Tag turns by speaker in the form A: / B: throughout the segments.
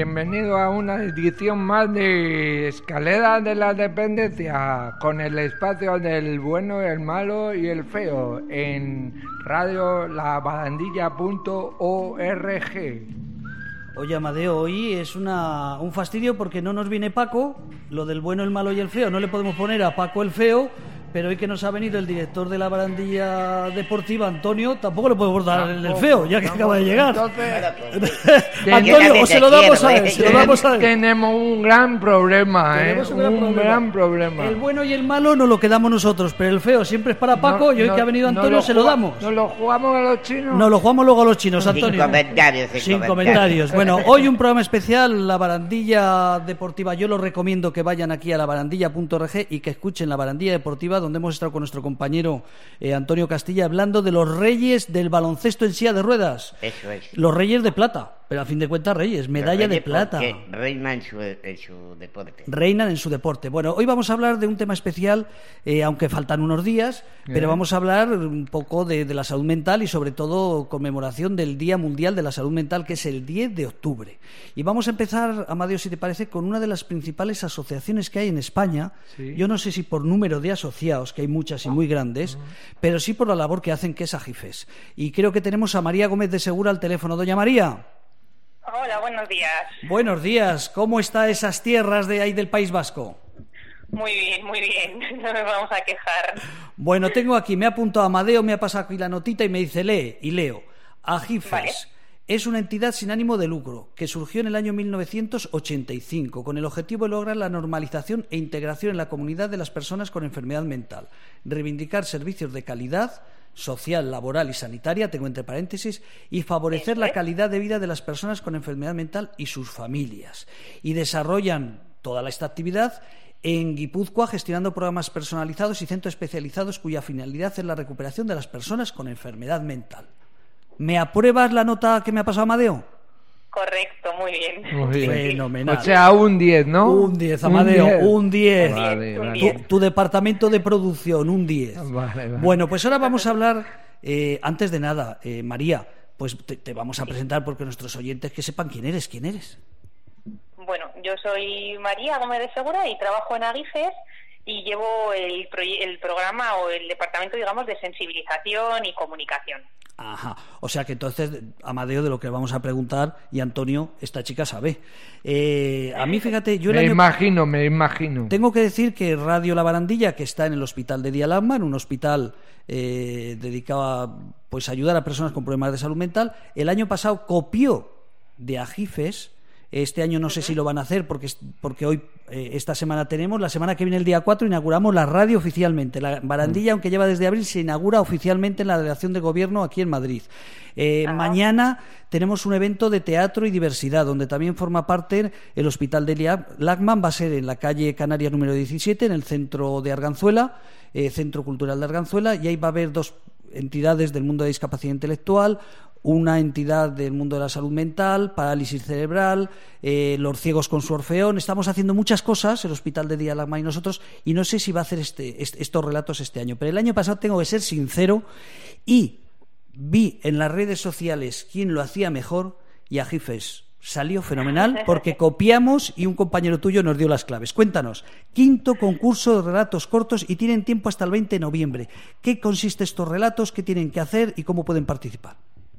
A: bienvenido a una edición más de Escalera de la Dependencia, con el espacio del bueno, el malo y el feo, en radiolabarandilla.org.
B: Oye, Amadeo, hoy es un fastidio porque no nos viene Paco, lo del bueno, el malo y el feo. No le podemos poner a Paco el feo, pero hoy que nos ha venido el director de la barandilla deportiva, Antonio, tampoco le podemos dar el feo, ya que acaba de llegar. Antonio, o se lo damos a él,
A: Tenemos un gran problema, un gran problema.
B: El bueno y el malo nos lo quedamos nosotros, pero el feo siempre es para Paco, y hoy que ha venido Antonio se lo damos.
A: ¿Nos lo jugamos a los chinos?
B: Nos lo jugamos luego a los chinos, Antonio.
C: Sin comentarios.
B: Bueno, hoy un programa especial, la barandilla deportiva. Yo los recomiendo que vayan aquí a labarandilla.org y que escuchen la barandilla deportiva, donde hemos estado con nuestro compañero Antonio Castilla hablando de los reyes del baloncesto en silla de ruedas.
C: Eso es.
B: Los reyes de plata, pero a fin de cuentas reyes, medalla de plata.
C: Reinan en su deporte.
B: Reinan en su deporte. Bueno, hoy vamos a hablar de un tema especial, aunque faltan unos días, pero vamos a hablar un poco de la salud mental y sobre todo conmemoración del Día Mundial de la Salud Mental, que es el 10 de octubre. Y vamos a empezar, Amadeo, si te parece, con una de las principales asociaciones que hay en España. Sí. Yo no sé si por número de asociados, que hay muchas y muy grandes, pero sí por la labor que hacen, que es AGIFES. Y creo que tenemos a María Gómez de Segura al teléfono. Doña María.
D: Hola, buenos días.
B: Buenos días. ¿Cómo está esas tierras de ahí del País Vasco?
D: Muy bien, no nos vamos a quejar.
B: Bueno, tengo aquí, me ha apuntado Amadeo, me ha pasado aquí la notita y me dice, lee, y leo. AGIFES. ¿Vale? Es una entidad sin ánimo de lucro que surgió en el año 1985 con el objetivo de lograr la normalización e integración en la comunidad de las personas con enfermedad mental, reivindicar servicios de calidad social, laboral y sanitaria, tengo entre paréntesis, y favorecer la calidad de vida de las personas con enfermedad mental y sus familias. Y desarrollan toda esta actividad en Guipúzcoa, gestionando programas personalizados y centros especializados cuya finalidad es la recuperación de las personas con enfermedad mental. ¿Me apruebas la nota que me ha pasado Amadeo?
D: Correcto, muy bien.
B: Fenomenal.
A: O sea, un 10, ¿no?
B: Un 10, Amadeo, un 10.
A: Vale.
B: Tu departamento de producción, un 10.
A: Vale.
B: Bueno, pues ahora vamos a hablar, antes de nada, María, pues te vamos a presentar porque nuestros oyentes que sepan quién eres.
D: Bueno, yo soy María Gómez de Segura y trabajo en AGIFES y llevo el programa o el departamento, digamos, de sensibilización y comunicación.
B: Ajá, o sea que entonces, Amadeo, de lo que vamos a preguntar, y Antonio, esta chica sabe. A mí, fíjate, yo
A: me imagino.
B: Tengo que decir que Radio La Barandilla, que está en el Hospital de Día Lagman, un hospital dedicado a ayudar a personas con problemas de salud mental, el año pasado copió de AGIFES. Este año no sé si lo van a hacer porque hoy, esta semana tenemos, la semana que viene, el día 4, inauguramos la radio oficialmente. La barandilla, aunque lleva desde abril, se inaugura oficialmente en la delegación de gobierno aquí en Madrid. Mañana tenemos un evento de teatro y diversidad, donde también forma parte el Hospital de Lagman. Va a ser en la calle Canarias número 17, en el centro de Arganzuela, Centro Cultural de Arganzuela, y ahí va a haber dos entidades del mundo de discapacidad intelectual, una entidad del mundo de la salud mental, parálisis cerebral, los ciegos con su Orfeón. Estamos haciendo muchas cosas, el Hospital de Día Lagman y nosotros, y no sé si va a hacer estos relatos este año. Pero el año pasado, tengo que ser sincero, y vi en las redes sociales quién lo hacía mejor, y AGIFES salió fenomenal porque copiamos y un compañero tuyo nos dio las claves. Cuéntanos, 5º concurso de relatos cortos y tienen tiempo hasta el 20 de noviembre. ¿Qué consiste estos relatos? ¿Qué tienen que hacer y cómo pueden participar?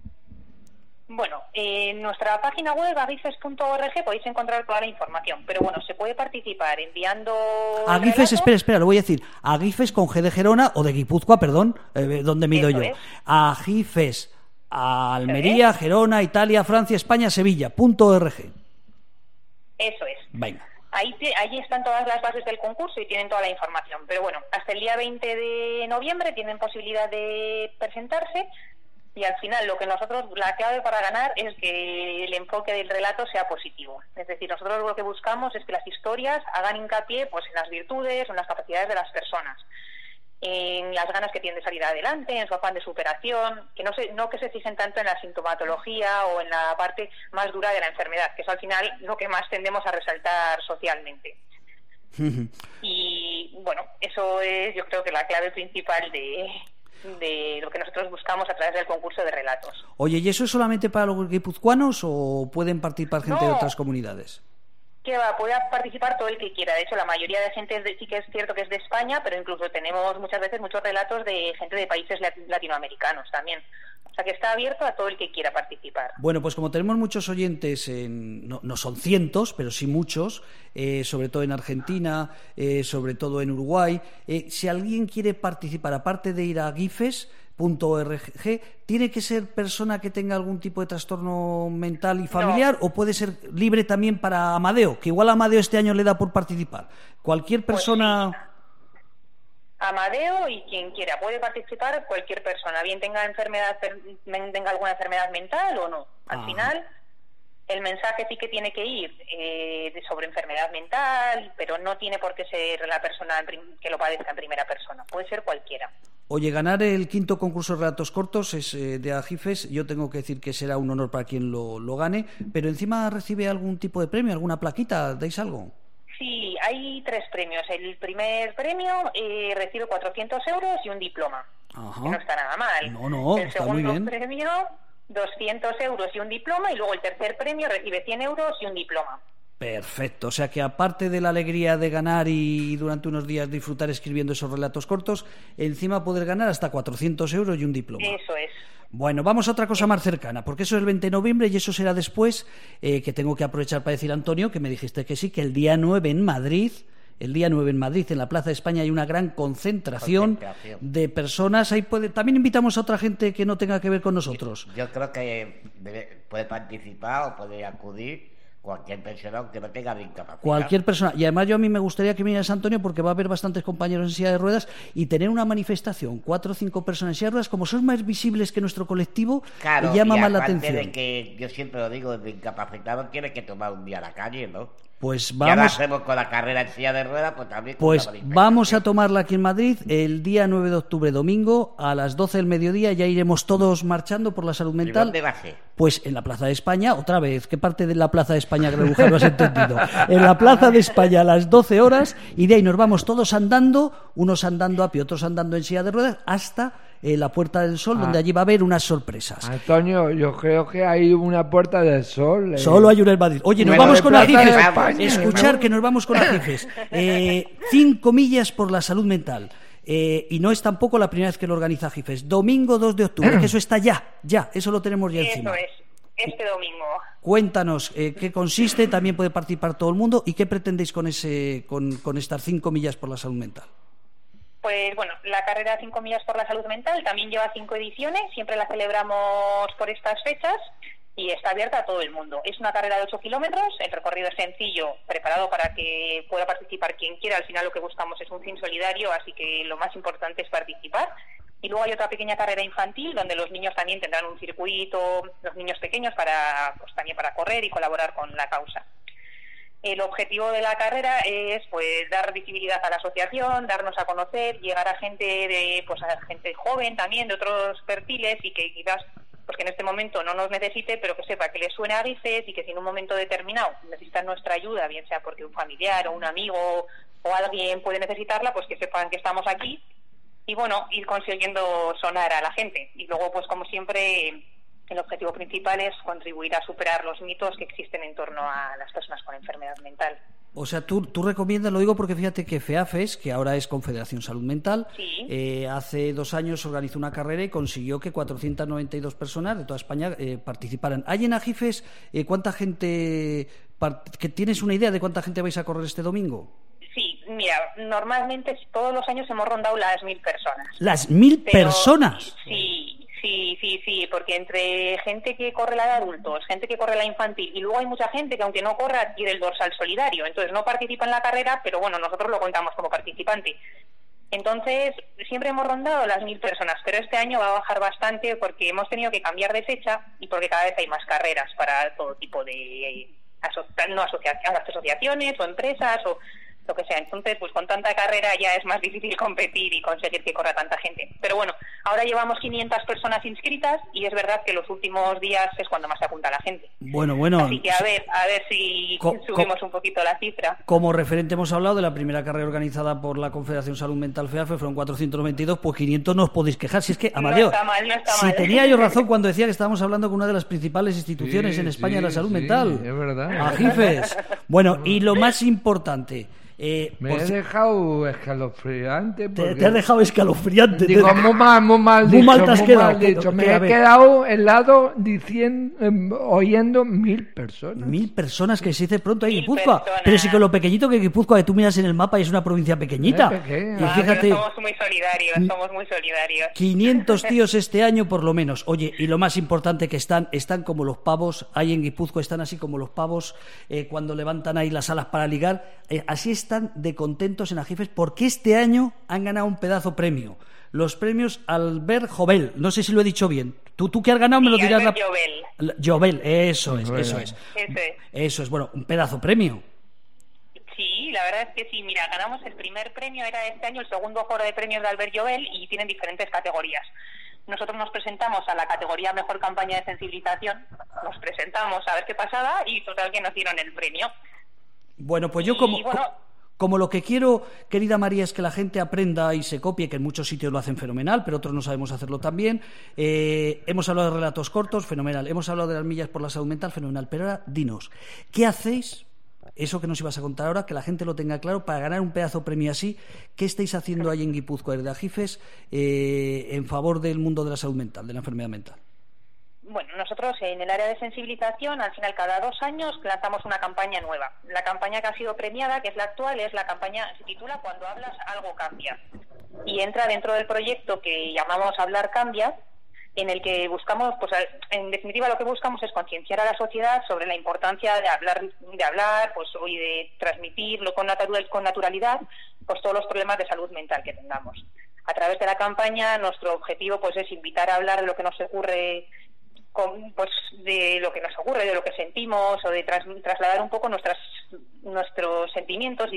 D: Bueno, en nuestra página web, agifes.org, podéis encontrar toda la información. Pero bueno, se puede participar enviando...
B: AGIFES, espera, lo voy a decir. AGIFES con G de Gerona o de Guipúzcoa, perdón, donde mido yo. AGIFES, Almería, Gerona, Italia, Francia, España, Sevilla.org.
D: Eso es.
B: Venga.
D: Ahí están todas las bases del concurso y tienen toda la información. Pero bueno, hasta el día 20 de noviembre tienen posibilidad de presentarse. Y al final la clave para ganar es que el enfoque del relato sea positivo. Es decir, nosotros lo que buscamos es que las historias hagan hincapié en las virtudes, en las capacidades de las personas, en las ganas que tienen de salir adelante, en su afán de superación, no que se fijen tanto en la sintomatología o en la parte más dura de la enfermedad, que es al final lo que más tendemos a resaltar socialmente. Y bueno, eso es, yo creo, que la clave principal de lo que nosotros buscamos a través del concurso de relatos.
B: Oye, ¿y eso es solamente para los guipuzcoanos o pueden participar gente de otras comunidades?
D: Que va, puede participar todo el que quiera. De hecho, la mayoría de gente sí que es cierto que es de España, pero incluso tenemos muchas veces muchos relatos de gente de países latinoamericanos también. O sea, que está abierto a todo el que quiera participar.
B: Bueno, pues como tenemos muchos oyentes, no son cientos, pero sí muchos, sobre todo en Argentina, sobre todo en Uruguay, si alguien quiere participar, aparte de ir a gifes.org, ¿tiene que ser persona que tenga algún tipo de trastorno mental y familiar o puede ser libre también para Amadeo? Que igual a Amadeo este año le da por participar. Cualquier persona...
D: Pues sí. Amadeo y quien quiera puede participar, cualquier persona, bien tenga alguna enfermedad mental o no. Al final, el mensaje sí que tiene que ir sobre enfermedad mental, pero no tiene por qué ser la persona que lo padezca en primera persona. Puede ser cualquiera.
B: Oye, ganar el 5º concurso de relatos cortos es de Agifes. Yo tengo que decir que será un honor para quien lo gane, pero encima recibe algún tipo de premio, alguna plaquita, ¿dais algo?
D: Sí, hay 3 premios. El primer premio recibe 400 euros y un diploma.
B: Ajá.
D: Que no está nada mal.
B: No,
D: el
B: está muy bien.
D: segundo premio, 200 euros y un diploma, y luego el tercer premio recibe 100 euros y un diploma.
B: Perfecto, o sea que aparte de la alegría de ganar y durante unos días disfrutar escribiendo esos relatos cortos, encima poder ganar hasta 400 euros y un diploma.
D: Eso es.
B: Bueno, vamos a otra cosa más cercana, porque eso es el 20 de noviembre y eso será después, que tengo que aprovechar para decir, Antonio, que me dijiste que sí, que el día 9 en Madrid, en la Plaza de España, hay una gran concentración de personas. Ahí también invitamos a otra gente que no tenga que ver con nosotros.
C: Yo creo que puede participar o puede acudir cualquier persona que no tenga discapacidad.
B: Cualquier persona. Y además a mí me gustaría que vinieras, Antonio, porque va a haber bastantes compañeros en silla de ruedas y tener una manifestación, 4 o 5 personas en silla de ruedas, como son más visibles que nuestro colectivo,
C: claro,
B: llama
C: y
B: más la
C: aparte
B: atención.
C: De que yo siempre lo digo, el discapacitado tiene que tomar un día a la calle, ¿no?
B: Pues
C: Ya lo
B: vamos,
C: hacemos con la carrera en silla de ruedas, pues también con
B: pues
C: la manifestación.
B: vamos a tomarla aquí en Madrid el día 9 de octubre, domingo, a las 12 del mediodía. Ya iremos todos marchando por la salud mental.
C: ¿Y dónde va a ser?
B: Pues en la Plaza de España, otra vez. ¿Qué parte de la Plaza de España, Grebuja, no has entendido? En la Plaza de España a las 12 horas, y de ahí nos vamos todos andando, unos andando a pie, otros andando en silla de ruedas, hasta la Puerta del Sol, donde allí va a haber unas sorpresas.
A: Antonio, yo creo que hay una Puerta del Sol.
B: Solo hay una en Madrid. Oye, nos vamos con Agifes. Escuchar que nos vamos con Agifes. 5 millas por la salud mental. Y no es tampoco la primera vez que lo organiza Agifes. Domingo 2 de octubre, que eso está ya, eso lo tenemos ya encima.
D: Eso es, este domingo.
B: Cuéntanos qué consiste, también puede participar todo el mundo, y qué pretendéis con estas 5 millas por la salud mental.
D: Pues bueno, la carrera 5 millas por la salud mental también lleva 5 ediciones, siempre la celebramos por estas fechas y está abierta a todo el mundo. Es una carrera de 8 kilómetros, el recorrido es sencillo, preparado para que pueda participar quien quiera. Al final lo que buscamos es un fin solidario, así que lo más importante es participar. Y luego hay otra pequeña carrera infantil donde los niños también tendrán un circuito, los niños pequeños, también para correr y colaborar con la causa. El objetivo de la carrera es pues dar visibilidad a la asociación, darnos a conocer, llegar a gente a gente joven también, de otros perfiles, y que quizás pues que en este momento no nos necesite, pero que sepa que les suena a Agifes y que si en un momento determinado necesitan nuestra ayuda, bien sea porque un familiar o un amigo o alguien puede necesitarla, pues que sepan que estamos aquí y bueno, ir consiguiendo sonar a la gente. Y luego pues como siempre el objetivo principal es contribuir a superar los mitos que existen en torno a las personas con enfermedad mental.
B: O sea, tú recomiendas, lo digo porque fíjate que FEAFES, que ahora es Confederación Salud Mental,
D: sí.
B: Hace 2 años organizó una carrera y consiguió que 492 personas de toda España participaran. ¿Hay en Agifes cuánta gente, que tienes una idea de cuánta gente vais a correr este domingo?
D: Sí, mira, normalmente todos los años hemos rondado las 1.000 personas.
B: ¿Las 1.000 personas?
D: Sí, porque entre gente que corre la de adultos, gente que corre la infantil, y luego hay mucha gente que aunque no corra adquiere el dorsal solidario, entonces no participa en la carrera, pero bueno, nosotros lo contamos como participante. Entonces, siempre hemos rondado las 1.000 personas, pero este año va a bajar bastante porque hemos tenido que cambiar de fecha y porque cada vez hay más carreras para todo tipo de asociaciones o empresas o lo que sea. Entonces, pues con tanta carrera ya es más difícil competir y conseguir que corra tanta gente. Pero bueno, Ahora llevamos 500 personas inscritas y es verdad que los últimos días es cuando más se apunta la gente.
B: Bueno.
D: Así que a ver si subimos un poquito la cifra.
B: Como referente hemos hablado de la primera carrera organizada por la Confederación Salud Mental FEAFE, fueron 492, pues 500 no os podéis quejar. Si es que, Amadeo,
D: no está mal.
B: Si tenía yo razón cuando decía que estábamos hablando con una de las principales instituciones en España de la salud mental.
A: Es verdad.
B: AGIFES. Bueno, y lo más importante...
A: me he dejado escalofriante.
B: Te has dejado escalofriante.
A: Digo, muy mal
B: dicho. Muy mal te has quedado.
A: Dicho. Me he quedado helado oyendo 1.000 personas.
B: 1.000 personas, que se dice pronto ahí en
D: 1.000
B: Guipúzcoa.
D: personas.
B: Pero sí que lo pequeñito que Guipúzcoa, que tú miras en el mapa y es una provincia pequeñita.
A: Pequeña.
B: Y fíjate,
D: Pero somos muy solidarios.
B: 500 tíos este año por lo menos. Oye, y lo más importante que están como los pavos, ahí en Guipúzcoa están así como los pavos cuando levantan ahí las alas para ligar. Así están de contentos en AGIFES porque este año han ganado un pedazo premio. Los premios Albert Jovel. No sé si lo he dicho bien. Tú que has ganado me lo dirás.
D: Albert
B: Jovel, eso es. Bueno, un pedazo premio.
D: Sí, la verdad es que sí. Mira, ganamos el primer premio, era este año el segundo foro de premios de Albert Jovel y tienen diferentes categorías. Nosotros nos presentamos a la categoría Mejor Campaña de Sensibilización, nos presentamos a ver qué pasaba y total que nos dieron el premio.
B: Bueno, pues yo como lo que quiero, querida María, es que la gente aprenda y se copie, que en muchos sitios lo hacen fenomenal, pero otros no sabemos hacerlo tan bien. Hemos hablado de relatos cortos, fenomenal. Hemos hablado de las millas por la salud mental, fenomenal. Pero ahora, dinos, ¿qué hacéis? Eso que nos ibas a contar ahora, que la gente lo tenga claro, para ganar un pedazo premio así. ¿Qué estáis haciendo ahí en Guipúzcoa de AGIFES en favor del mundo de la salud mental, de la enfermedad mental?
D: Bueno, nosotros en el área de sensibilización, al final cada 2 años lanzamos una campaña nueva. La campaña que ha sido premiada, que es la actual, es la campaña, se titula Cuando hablas, algo cambia. Y entra dentro del proyecto que llamamos Hablar Cambia, en el que buscamos, pues en definitiva lo que buscamos es concienciar a la sociedad sobre la importancia de hablar, pues y de transmitirlo con naturalidad, pues todos los problemas de salud mental que tengamos. A través de la campaña, nuestro objetivo pues es invitar a hablar de lo que nos ocurre, de lo que nos ocurre, de lo que sentimos, o de trasladar un poco nuestros sentimientos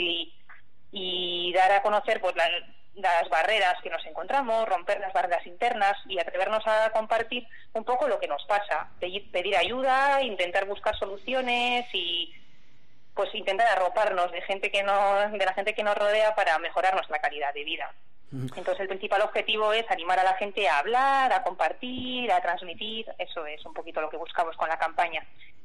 D: y dar a conocer pues las barreras que nos encontramos, romper las barreras internas y atrevernos a compartir un poco lo que nos pasa, pedir ayuda, intentar buscar soluciones y pues intentar arroparnos de la gente que nos rodea para mejorar nuestra calidad de vida. Entonces el principal objetivo es animar a la gente a hablar, a compartir, a transmitir. Eso es un poquito lo que buscamos con la campaña.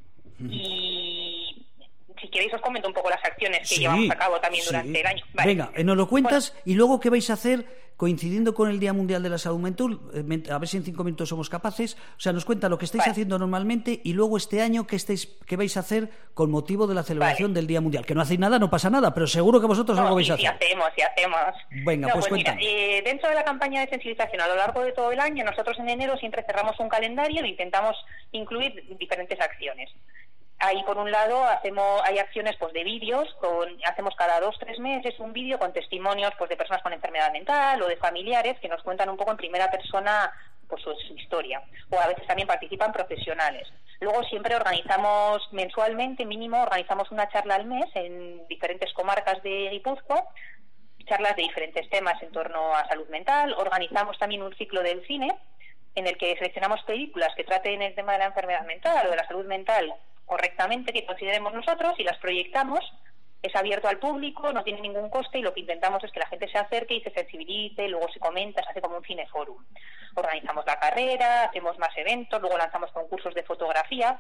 D: Y si queréis os comento un poco las acciones que llevamos a cabo también durante el año. Vale.
B: Venga, nos lo cuentas y luego qué vais a hacer coincidiendo con el Día Mundial de la Salud Mental, a ver si en 5 minutos somos capaces. O sea, nos cuenta lo que estáis haciendo normalmente y luego este año qué vais a hacer con motivo de la celebración del Día Mundial. Que no hacéis nada, no pasa nada, pero seguro que vosotros algo vais a hacer.
D: Sí hacemos.
B: Venga, pues cuéntanos.
D: Mira, dentro de la campaña de sensibilización a lo largo de todo el año, nosotros en enero siempre cerramos un calendario e intentamos incluir diferentes acciones. Ahí, por un lado, hay acciones pues de vídeos, hacemos cada 2-3 meses un vídeo con testimonios pues de personas con enfermedad mental o de familiares que nos cuentan un poco en primera persona pues su historia. O a veces también participan profesionales. Luego siempre organizamos mensualmente, mínimo, organizamos una charla al mes en diferentes comarcas de Guipúzcoa, charlas de diferentes temas en torno a salud mental. Organizamos también un ciclo del cine en el que seleccionamos películas que traten el tema de la enfermedad mental o de la salud mental correctamente, que consideremos nosotros, y las proyectamos. Es abierto al público, no tiene ningún coste y lo que intentamos es que la gente se acerque y se sensibilice, luego se comenta, se hace como un cineforum. Organizamos la carrera, hacemos más eventos, luego lanzamos concursos de fotografía,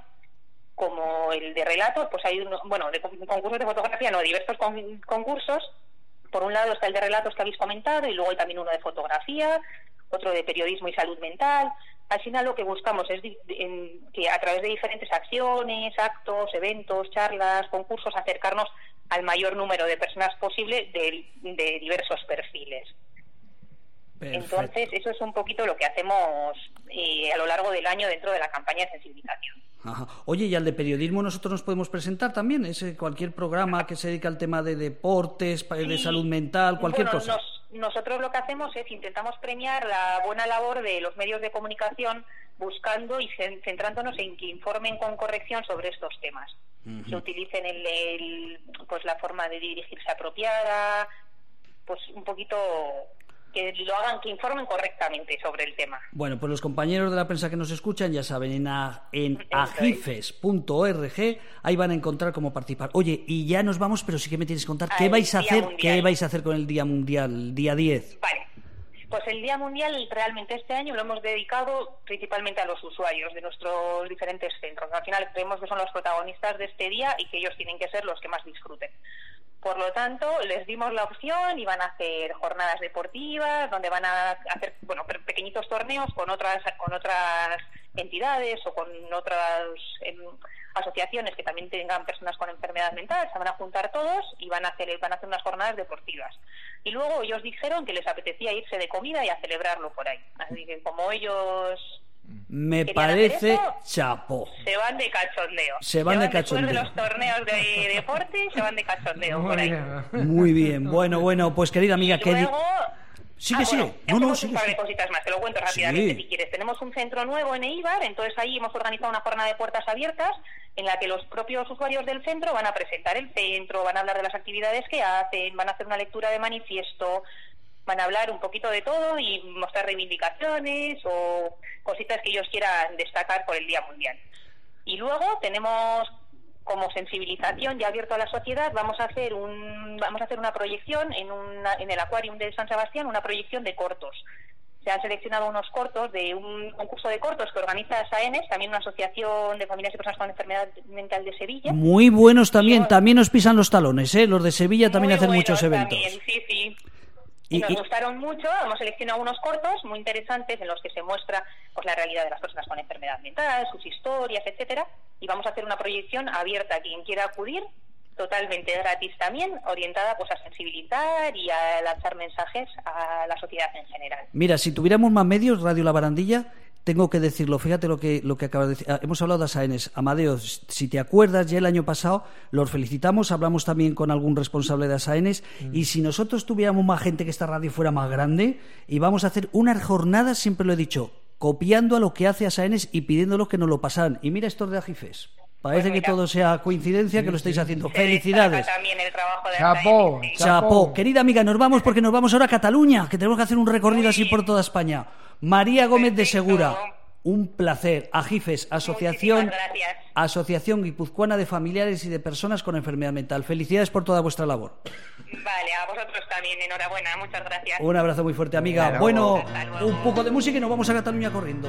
D: como el de relatos, pues hay concursos de fotografía, diversos concursos. Por un lado está el de relatos que habéis comentado y luego hay también uno de fotografía, otro de periodismo y salud mental. Al final lo que buscamos es que a través de diferentes acciones, actos, eventos, charlas, concursos, acercarnos al mayor número de personas posible de diversos perfiles. Perfecto. Entonces, eso es un poquito lo que hacemos a lo largo del año dentro de la campaña de sensibilización.
B: Ajá. Oye, ¿y al de periodismo nosotros nos podemos presentar también? Cualquier programa que se dedique al tema de deportes, de salud mental, cualquier cosa.
D: Nosotros lo que hacemos es intentamos premiar la buena labor de los medios de comunicación buscando y centrándonos en que informen con corrección sobre estos temas. Que utilicen pues la forma de dirigirse apropiada, pues un poquito que lo hagan, que informen correctamente sobre el tema.
B: Bueno, pues los compañeros de la prensa que nos escuchan ya saben, en agifes.org, ahí van a encontrar cómo participar. Oye, y ya nos vamos, pero sí que me tienes que contar qué vais a hacer con el Día Mundial, el día 10.
D: Vale. Pues el Día Mundial realmente este año lo hemos dedicado principalmente a los usuarios de nuestros diferentes centros. Al final creemos que son los protagonistas de este día y que ellos tienen que ser los que más disfruten. Por lo tanto, les dimos la opción y van a hacer jornadas deportivas, donde van a hacer pequeñitos torneos con otras entidades o con otras asociaciones que también tengan personas con enfermedad mental. Se van a juntar todos y van a hacer unas jornadas deportivas. Y luego ellos dijeron que les apetecía irse de comida y a celebrarlo por ahí. Así que como ellos...
B: Me parece chapó.
D: Se van de cachondeo.
B: Después
D: de los torneos de deporte, se van de cachondeo por ahí.
B: Muy bien. Bueno, pues querida amiga,
D: y luego...
B: Sigue.
D: Tenemos un par de cositas más, te lo cuento rápidamente si quieres. Tenemos un centro nuevo en Eibar, entonces ahí hemos organizado una jornada de puertas abiertas en la que los propios usuarios del centro van a presentar el centro, van a hablar de las actividades que hacen, van a hacer una lectura de manifiesto, van a hablar un poquito de todo y mostrar reivindicaciones o cositas que ellos quieran destacar por el Día Mundial. Y luego tenemos, como sensibilización ya abierto a la sociedad, vamos a hacer una proyección en el Aquarium de San Sebastián, una proyección de cortos. Se han seleccionado unos cortos de un concurso de cortos que organiza SAENES, también una asociación de familias y personas con enfermedad mental de Sevilla.
B: Muy buenos también nos pisan los talones, los de Sevilla también hacen muchos eventos.
D: También, sí. Y nos gustaron mucho, hemos seleccionado unos cortos muy interesantes en los que se muestra pues la realidad de las personas con enfermedad mental, sus historias, etcétera, y vamos a hacer una proyección abierta a quien quiera acudir, totalmente gratis también, orientada pues a sensibilizar y a lanzar mensajes a la sociedad en general.
B: Mira, si tuviéramos más medios, Radio La Barandilla, tengo que decirlo, fíjate lo que acabas de decir. Hemos hablado de ASAENES. Amadeo, si te acuerdas, ya el año pasado los felicitamos, hablamos también con algún responsable de ASAENES, y si nosotros tuviéramos más gente, que esta radio fuera más grande, íbamos a hacer unas jornadas, siempre lo he dicho, copiando a lo que hace ASAENES y pidiéndolos que nos lo pasaran. Y mira estos de Agifes. Parece que todo sea coincidencia, que lo estáis haciendo. ¡Felicidades!
D: También el trabajo de
B: ¡Chapó! Querida amiga, nos vamos porque nos vamos ahora a Cataluña, que tenemos que hacer un recorrido así por toda España. María Gómez de Segura, un placer. Agifes, Asociación Guipuzcoana de Familiares y de Personas con Enfermedad Mental. Felicidades por toda vuestra labor.
D: Vale, a vosotros también, enhorabuena, muchas gracias.
B: Un abrazo muy fuerte, amiga.
A: Claro.
B: Bueno, un poco de música y nos vamos a Cataluña corriendo.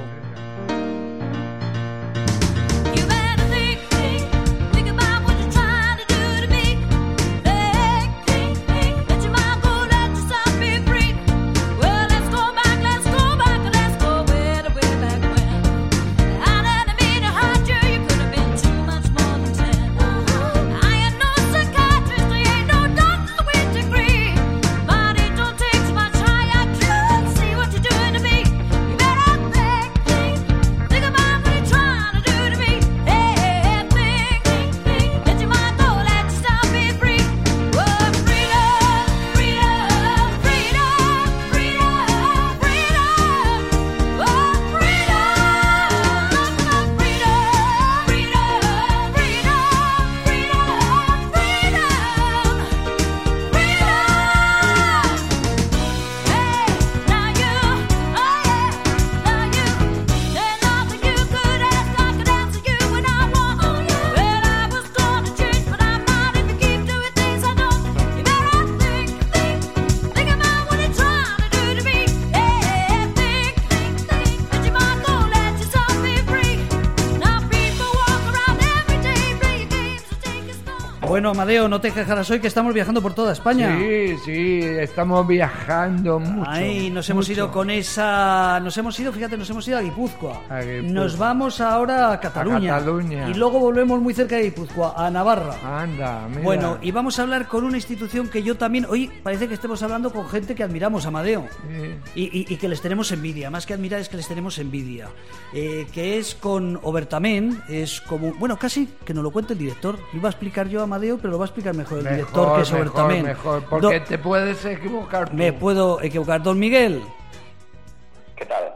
B: Bueno, Amadeo, no te quejarás hoy que estamos viajando por toda España.
A: Sí, estamos viajando mucho.
B: Ay, nos hemos ido con esa... Nos hemos ido a Guipúzcoa. Nos vamos ahora a Cataluña. Y luego volvemos muy cerca de Guipúzcoa, a Navarra.
A: Anda, mira.
B: Bueno, y vamos a hablar con una institución que yo también... Hoy parece que estemos hablando con gente que admiramos, Amadeo.
A: Sí.
B: Y que les tenemos envidia. Más que admirar es que les tenemos envidia. Que es con Obertamén. Es como... Bueno, casi que nos lo cuente el director. Iba a explicar yo, Amadeo, pero lo va a explicar mejor el director, que es Obertamén.
A: Mejor, porque te puedes equivocar tú.
B: Me puedo equivocar. Don Miguel.
E: ¿Qué tal?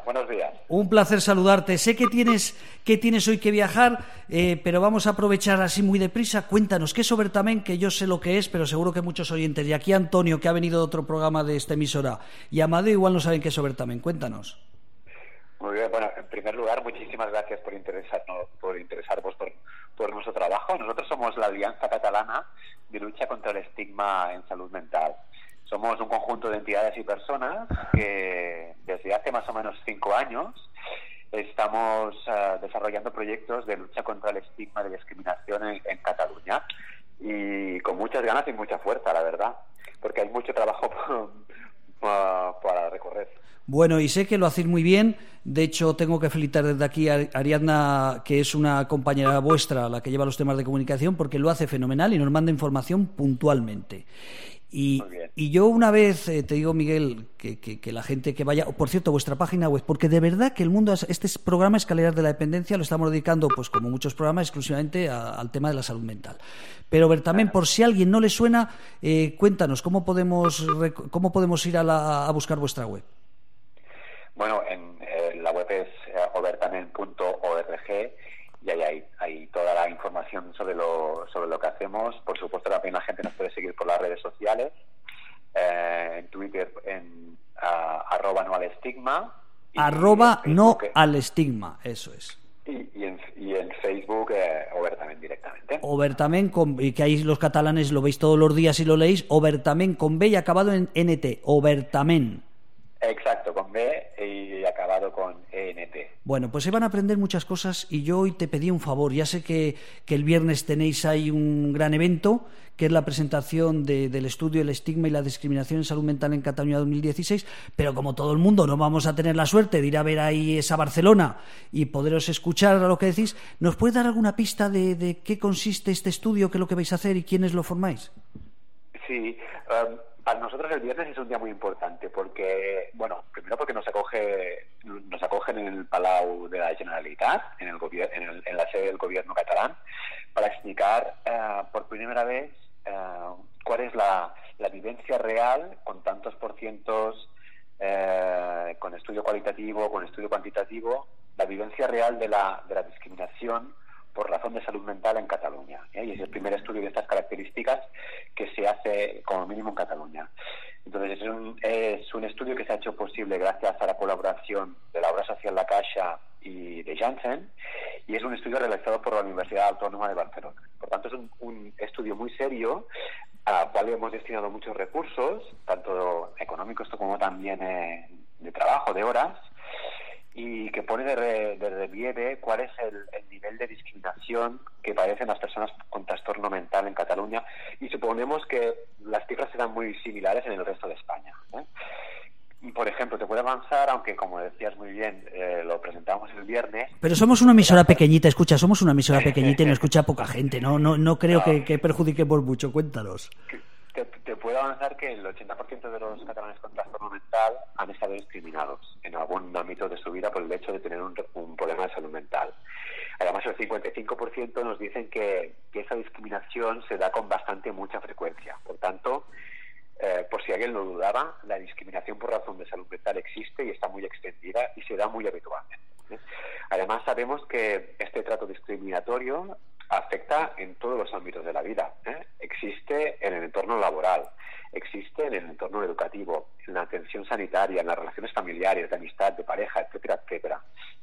E: Buenos días.
B: Un placer saludarte. Sé que tienes hoy que viajar, pero vamos a aprovechar así muy deprisa. Cuéntanos, ¿qué es Obertamén? Que yo sé lo que es, pero seguro que muchos oyentes. Y aquí Antonio, que ha venido de otro programa de esta emisora, y Amadeo igual no saben qué es Obertamén. Cuéntanos.
E: Muy bien, bueno, en primer lugar, muchísimas gracias por interesarvos por nuestro trabajo. Nosotros somos la Alianza Catalana de Lucha contra el Estigma en Salud Mental. Somos un conjunto de entidades y personas que desde hace más o menos 5 años estamos desarrollando proyectos de lucha contra el estigma de discriminación en Cataluña, y con muchas ganas y mucha fuerza, la verdad, porque hay mucho trabajo para recorrer.
B: Bueno, y sé que lo hacéis muy bien. De hecho, tengo que felicitar desde aquí a Ariadna, que es una compañera vuestra, la que lleva los temas de comunicación, porque lo hace fenomenal y nos manda información puntualmente. Y yo una vez, te digo, Miguel, que la gente que vaya... Por cierto, vuestra página web, porque de verdad que el mundo... Este programa Escaleras de la Dependencia lo estamos dedicando, pues como muchos programas, exclusivamente al tema de la salud mental. Pero también, por si a alguien no le suena, cuéntanos, ¿cómo podemos ir a buscar vuestra web?
E: Bueno, la web es obertamen.org, y ahí hay toda la información sobre lo que hacemos. Por supuesto, también la gente nos puede seguir por las redes sociales, en Twitter en @noalestigma,
B: @noalestigma, eso es.
E: Y en Facebook Obertamén directamente.
B: Obertamén, y que ahí los catalanes lo veis todos los días y lo leéis, Obertamén con B y acabado en NT, Obertamén.
E: Exacto, con B y acabado con ENT.
B: Bueno, pues se van a aprender muchas cosas, y yo hoy te pedí un favor. Ya sé que el viernes tenéis ahí un gran evento, que es la presentación del estudio El estigma y la discriminación en salud mental en Cataluña 2016, pero como todo el mundo no vamos a tener la suerte de ir a ver ahí esa Barcelona y poderos escuchar a lo que decís, ¿nos puede dar alguna pista de qué consiste este estudio, qué es lo que vais a hacer y quiénes lo formáis?
E: Sí, para nosotros el viernes es un día muy importante porque, bueno, primero porque nos acogen en el Palau de la Generalitat, en la sede del gobierno catalán, para explicar por primera vez cuál es la vivencia real, con tantos porcientos, con estudio cualitativo, con estudio cuantitativo, la vivencia real de la discriminación por razón de salud mental en Cataluña, y es el primer estudio de estas características que se hace como mínimo en Cataluña. Entonces es un estudio que se ha hecho posible gracias a la colaboración de la Obra Social La Caixa y de Janssen, y es un estudio realizado por la Universidad Autónoma de Barcelona. Por tanto, es un estudio muy serio al cual hemos destinado muchos recursos, tanto económicos como también de trabajo, de horas, y que pone de relieve cuál es el nivel de discriminación que padecen las personas con trastorno mental en Cataluña, y suponemos que las cifras serán muy similares en el resto de España. Por ejemplo, te puedo avanzar, aunque como decías muy bien, lo presentamos el viernes.
B: Pero somos una emisora pequeñita, escucha, somos una emisora pequeñita y nos escucha poca gente, no creo que perjudiquemos mucho, cuéntanos.
E: Te puedo avanzar que el 80% de los catalanes con trastorno mental han estado discriminados en algún ámbito de su vida por el hecho de tener un problema de salud mental. Además, el 55% nos dicen que esa discriminación se da con mucha frecuencia. Por tanto, por si alguien lo dudaba, la discriminación por razón de salud mental existe y está muy extendida y se da muy habitualmente. Además, sabemos que este trato discriminatorio afecta en todos los ámbitos de la vida. Existe en el entorno laboral, existe en el entorno educativo, en la atención sanitaria, en las relaciones familiares, de amistad, de pareja, etcétera, etcétera.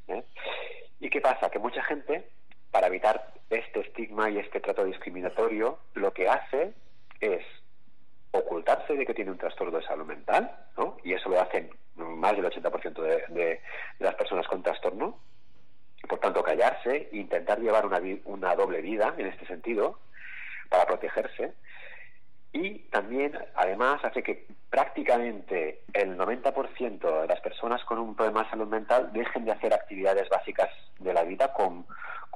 E: ¿Y qué pasa? Que mucha gente, para evitar este estigma y este trato discriminatorio, lo que hace es ocultarse de que tiene un trastorno de salud mental, ¿no? Y eso lo hacen más del 80% de las personas con trastorno. Por tanto, callarse e intentar llevar una doble vida en este sentido para protegerse. Y también, además, hace que prácticamente el 90% de las personas con un problema de salud mental dejen de hacer actividades básicas de la vida, como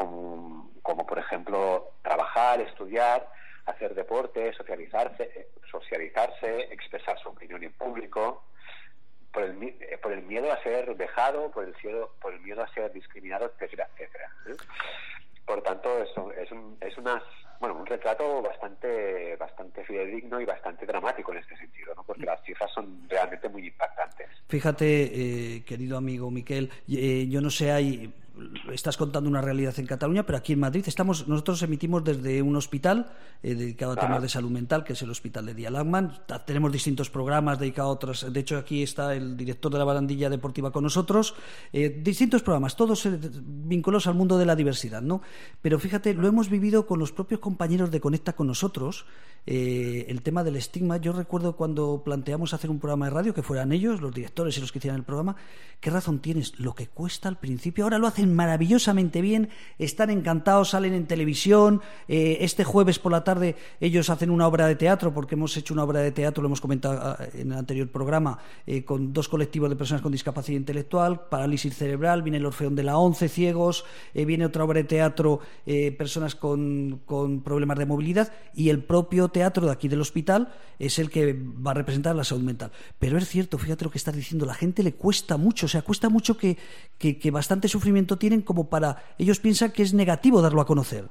E: por ejemplo trabajar, estudiar, hacer deporte, socializarse, expresar su opinión en público, por el miedo a ser dejado, por el miedo a ser discriminado, etcétera, etcétera. Por tanto, es unas un retrato bastante fidedigno y bastante dramático en este sentido, ¿no? Porque las cifras son realmente muy impactantes.
B: Fíjate, querido amigo Miquel, yo no sé, estás contando una realidad en Cataluña, pero aquí en Madrid nosotros emitimos desde un hospital dedicado a temas de salud mental, que es el Hospital de Dialagman. Tenemos distintos programas dedicados a otras. De hecho, aquí está el director de la Barandilla Deportiva con nosotros. Distintos programas, todos vinculados al mundo de la diversidad, ¿no? Pero fíjate, lo hemos vivido con los propios compañeros de Conecta con nosotros. El tema del estigma. Yo recuerdo cuando planteamos hacer un programa de radio, que fueran ellos, los directores y los que hicieran el programa. ¿Qué razón tienes? Lo que cuesta al principio, ahora lo hacen maravillosamente bien, están encantados, salen en televisión. Este jueves por la tarde ellos hacen una obra de teatro, porque hemos hecho una obra de teatro, lo hemos comentado en el anterior programa, con 2 colectivos de personas con discapacidad intelectual, parálisis cerebral, viene el Orfeón de la ONCE, ciegos, viene otra obra de teatro, personas con problemas de movilidad, y el propio teatro de aquí del hospital es el que va a representar la salud mental. Pero es cierto, fíjate lo que estás diciendo, la gente le cuesta mucho, o sea, cuesta mucho que bastante sufrimiento tienen como para... Ellos piensan que es negativo darlo a conocer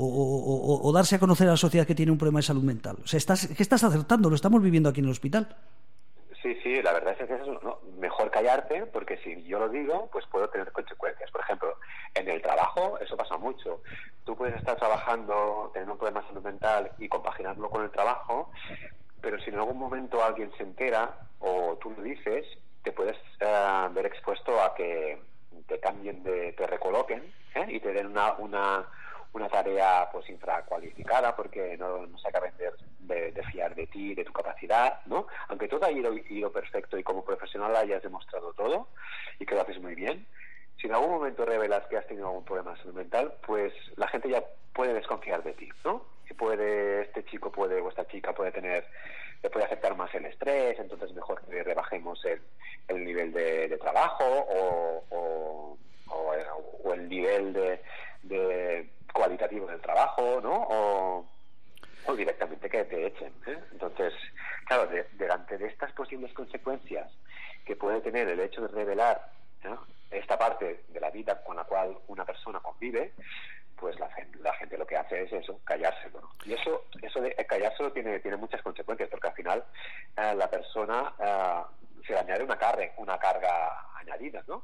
B: o darse a conocer a la sociedad que tiene un problema de salud mental. O sea, estás acertando, lo estamos viviendo aquí en el hospital.
E: Sí, la verdad es que es eso, ¿no? Mejor callarte, porque si yo lo digo, pues puedo tener consecuencias. Por ejemplo, en el trabajo eso pasa mucho. Tú puedes estar trabajando, teniendo un problema de salud mental y compaginarlo con el trabajo, pero si en algún momento alguien se entera o tú lo dices, te puedes ver expuesto a que te cambien, te recoloquen, y te den una tarea pues infracualificada, porque no se acaben de fiar de ti, de tu capacidad, ¿no? Aunque todo ha ido perfecto y como profesional hayas demostrado todo y que lo haces muy bien, si en algún momento revelas que has tenido algún problema de salud mental, pues la gente ya puede desconfiar de ti, ¿no? Este chico o esta chica le puede afectar más el estrés, entonces mejor que rebajemos el nivel de trabajo o el nivel de cualitativo del trabajo, ¿no? O directamente que te echen, ¿eh? Entonces, claro, delante de estas posibles consecuencias que puede tener el hecho de revelar, ¿no?, esta parte de la vida con la cual una persona convive, pues la gente lo que hace es eso, callárselo, ¿no? Y eso de callárselo tiene muchas consecuencias, porque al final la persona se le añade una carga añadida, ¿no?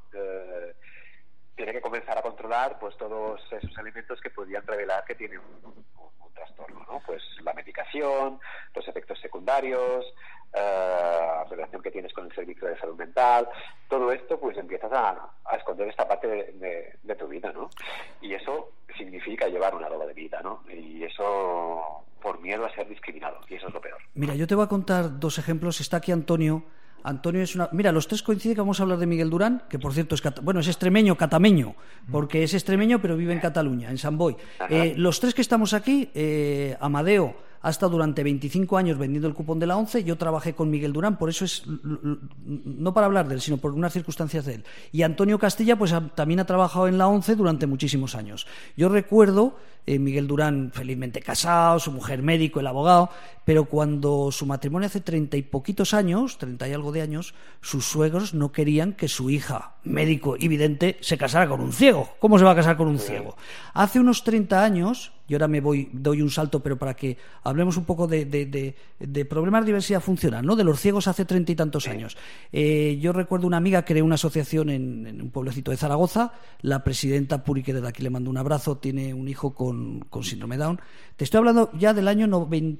E: Tiene que comenzar a controlar pues todos esos elementos que podrían revelar que tiene un trastorno, ¿no? Pues la medicación, los efectos secundarios, la relación que tienes con el servicio de salud mental, todo esto pues empiezas a esconder esta parte de tu vida, ¿no? Y eso significa llevar una doble vida, ¿no? Y eso por miedo a ser discriminado, y eso es lo peor.
B: Mira, yo te voy a contar 2 ejemplos. Está aquí Antonio. Antonio es una... Mira, los 3 coinciden que vamos a hablar de Miguel Durán, que por cierto es extremeño, catameño, porque es extremeño pero vive en Cataluña, en Sant Boi. Los 3 que estamos aquí, Amadeo ha estado durante 25 años vendiendo el cupón de la ONCE. Yo trabajé con Miguel Durán, por eso es no para hablar de él, sino por unas circunstancias de él. Y Antonio Castilla pues también ha trabajado en la ONCE durante muchísimos años. Yo recuerdo Miguel Durán felizmente casado, su mujer médico, el abogado, pero cuando su matrimonio hace 30 y poquitos años, 30 y algo de años, sus suegros no querían que su hija, médico y vidente, se casara con un ciego. ¿Cómo se va a casar con un ciego? Hace unos 30 años, y ahora doy un salto, pero para que hablemos un poco de problemas de diversidad funcional, ¿no? De los ciegos hace 30 y tantos años. Yo recuerdo una amiga creó una asociación en un pueblecito de Zaragoza. La presidenta Puri, que desde aquí le mando un abrazo, tiene un hijo con síndrome Down. Te estoy hablando ya del año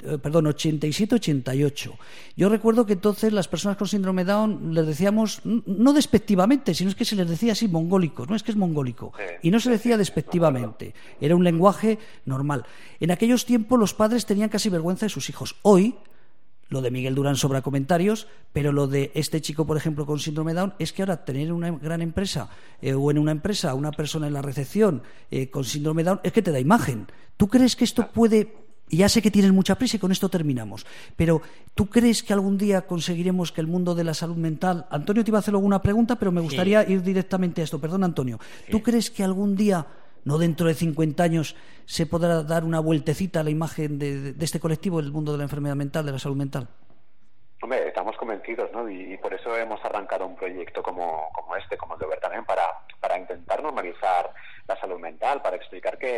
B: 87-88. Yo recuerdo que entonces las personas con síndrome Down les decíamos, no despectivamente, sino es que se les decía así, mongólicos, no es que es mongólico, y no se decía despectivamente, era un lenguaje normal. En aquellos tiempos los padres tenían casi vergüenza de sus hijos. Hoy, lo de Miguel Durán sobra comentarios, pero lo de este chico, por ejemplo, con síndrome Down, es que ahora tener una gran empresa o en una empresa una persona en la recepción con síndrome Down es que te da imagen. ¿Tú crees que esto puede...? Y ya sé que tienes mucha prisa y con esto terminamos, pero ¿tú crees que algún día conseguiremos que el mundo de la salud mental... Antonio te iba a hacer alguna pregunta, pero me gustaría ir directamente a esto. Perdón, Antonio. ¿Tú crees que algún día, no dentro de 50 años, se podrá dar una vueltecita a la imagen de este colectivo, el mundo de la enfermedad mental, de la salud mental?
E: Hombre, estamos convencidos, ¿no? Y por eso hemos arrancado un proyecto como el de Obertamén, para intentar normalizar la salud mental, para explicar que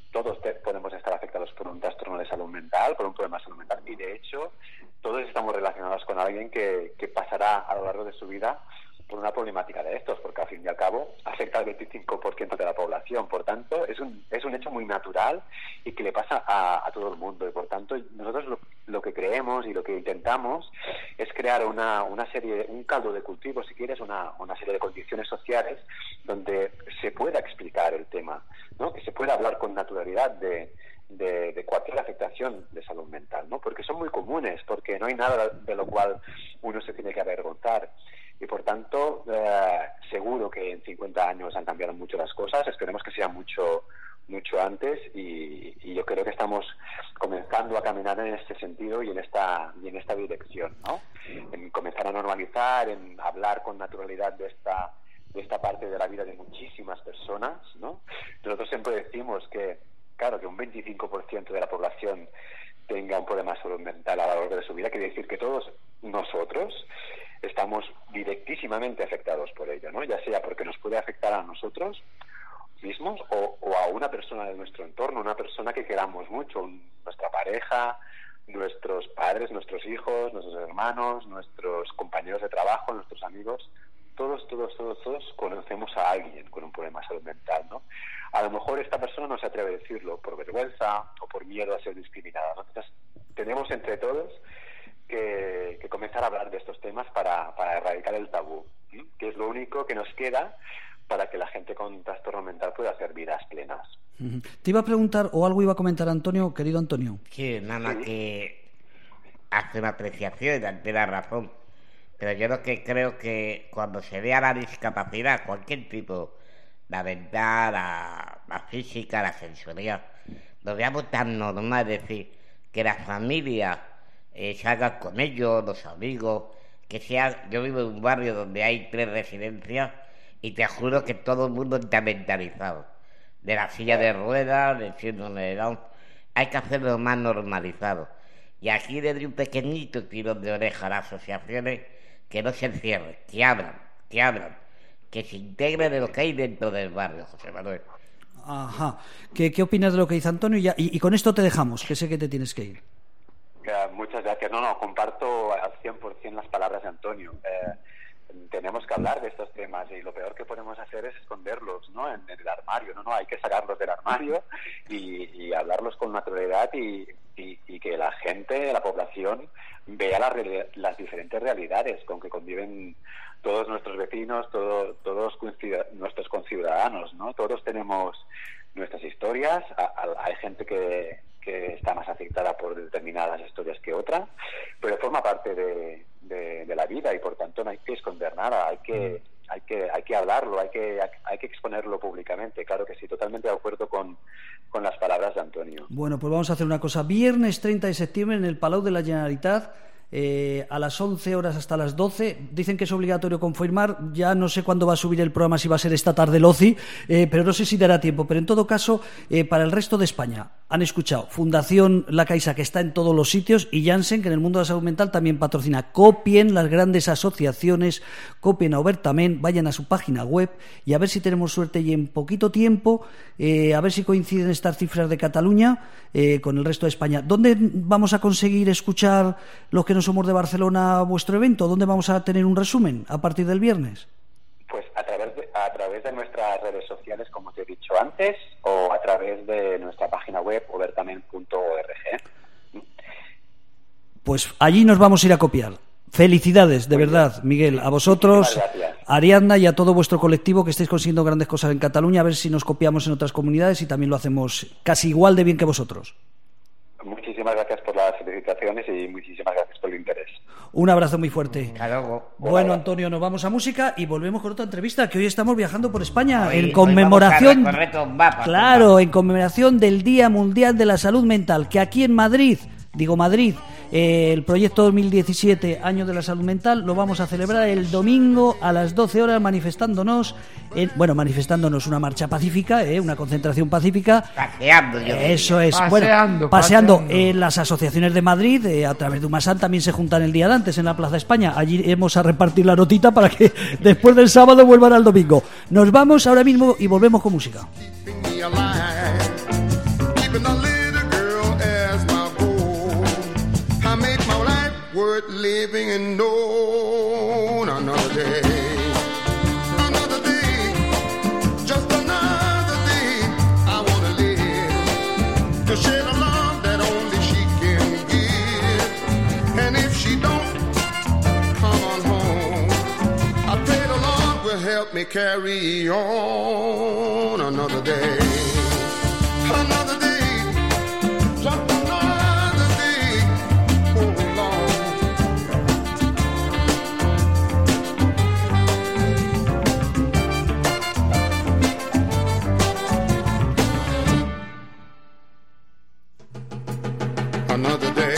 E: todos podemos estar afectados por un trastorno de salud mental, por un problema de salud mental, y de hecho todos estamos relacionados con alguien que pasará a lo largo de su vida por una problemática de estos, porque al fin y al cabo afecta al 25% de la población. Por tanto, es un hecho muy natural y que le pasa a todo el mundo. Y por tanto, nosotros lo que creemos y lo que intentamos es crear una serie, un caldo de cultivo, si quieres, una serie de condiciones sociales donde se pueda explicar el tema, ¿no? Que se pueda hablar con naturalidad de cualquier afectación de salud mental, ¿no? Porque son muy comunes, porque no hay nada de lo cual uno se tiene que avergonzar. Y por tanto, seguro que en 50 años han cambiado mucho las cosas, esperemos que sea mucho antes, y yo creo que estamos comenzando a caminar en este sentido y en esta dirección, ¿no? En comenzar a normalizar, en hablar con naturalidad de esta parte de la vida de muchísimas personas, ¿no? Nosotros siempre decimos que, claro, que un 25% de la población tenga un problema de salud mental a lo largo de su vida, quiere decir que todos nosotros estamos directísimamente afectados por ello, ¿no? Ya sea porque nos puede afectar a nosotros mismos o a una persona de nuestro entorno, una persona que queramos mucho, nuestra pareja, nuestros padres, nuestros hijos, nuestros hermanos, nuestros compañeros de trabajo, nuestros amigos. Todos conocemos a alguien con un problema de salud mental, ¿no? A lo mejor esta persona no se atreve a decirlo por vergüenza o por miedo a ser discriminada, ¿no? Entonces, tenemos entre todos que comenzar a hablar de estos temas para erradicar el tabú, ¿sí? Que es lo único que nos queda para que la gente con trastorno mental pueda hacer vidas plenas.
B: Te iba a preguntar, o algo iba a comentar Antonio, querido Antonio.
C: Sí, nada más que hace una apreciación y tiene razón. Pero yo lo que creo que cuando se vea la discapacidad, cualquier tipo, la mental, la física, la sensorial, lo veamos tan normal, es decir, que la familia salga con ellos, los amigos, que sea. Yo vivo en un barrio donde hay 3 residencias y te juro que todo el mundo está mentalizado. De la silla de ruedas, del síndrome de Down, hay que hacerlo más normalizado. Y aquí le doy un pequeñito tirón de oreja a las asociaciones, que no se encierren, que abran, que se integren de lo que hay dentro del barrio, José Manuel.
B: Ajá. ¿Qué opinas de lo que dice Antonio? Y con esto te dejamos, que sé que te tienes que ir.
E: Muchas gracias. No, comparto al 100% las palabras de Antonio. Tenemos que hablar de estos temas y lo peor que podemos hacer es esconderlos, ¿no? En el armario. No, hay que sacarlos del armario y hablarlos con naturalidad y que la gente, la población, vea las diferentes realidades con que conviven todos nuestros vecinos, todos nuestros conciudadanos, ¿no? Todos tenemos nuestras historias. Hay gente que está más afectada por determinadas historias que otra, pero forma parte de la vida y por tanto no hay que esconder nada, hay que hablarlo, hay que exponerlo públicamente. Claro que sí, totalmente de acuerdo con las palabras de Antonio.
B: Bueno, pues vamos a hacer una cosa. Viernes 30 de septiembre en el Palau de la Generalitat, a las 11 horas hasta las 12. Dicen que es obligatorio confirmar. Ya no sé cuándo va a subir el programa, si va a ser esta tarde el OCI, pero no sé si dará tiempo. Pero en todo caso, para el resto de España, han escuchado Fundación La Caixa, que está en todos los sitios, y Janssen, que en el mundo de la salud mental también patrocina. Copien las grandes asociaciones, copien a Obertament, vayan a su página web y a ver si tenemos suerte y en poquito tiempo, a ver si coinciden estas cifras de Cataluña con el resto de España. ¿Dónde vamos a conseguir escuchar los que no somos de Barcelona vuestro evento? ¿Dónde vamos a tener un resumen a partir del viernes?
E: Pues a través de nuestras redes sociales, como te he dicho antes, o a través de nuestra página web obertament.org.
B: Pues allí nos vamos a ir a copiar. Felicidades, de verdad, Miguel, a vosotros, a Ariadna y a todo vuestro colectivo, que estáis consiguiendo grandes cosas en Cataluña. A ver si nos copiamos en otras comunidades y también lo hacemos casi igual de bien que vosotros.
E: Muchísimas gracias por las felicitaciones y muchísimas gracias por el interés.
B: Un abrazo muy fuerte.
C: Hasta luego.
B: Bueno, Antonio, nos vamos a música y volvemos con otra entrevista, que hoy estamos viajando por España en conmemoración, en conmemoración del Día Mundial de la Salud Mental, que aquí en Madrid, el proyecto 2017, Año de la Salud Mental, lo vamos a celebrar el domingo a las 12 horas manifestándonos, una marcha pacífica, una concentración pacífica.
C: Paseando,
B: eso es, paseando. Las asociaciones de Madrid, a través de UMASAN, también se juntan el día de antes en la Plaza España. Allí iremos a repartir la notita para que después del sábado vuelvan al domingo. Nos vamos ahora mismo y volvemos con música.
F: carry on another day. Another day, just another day. Oh Lord. Another day.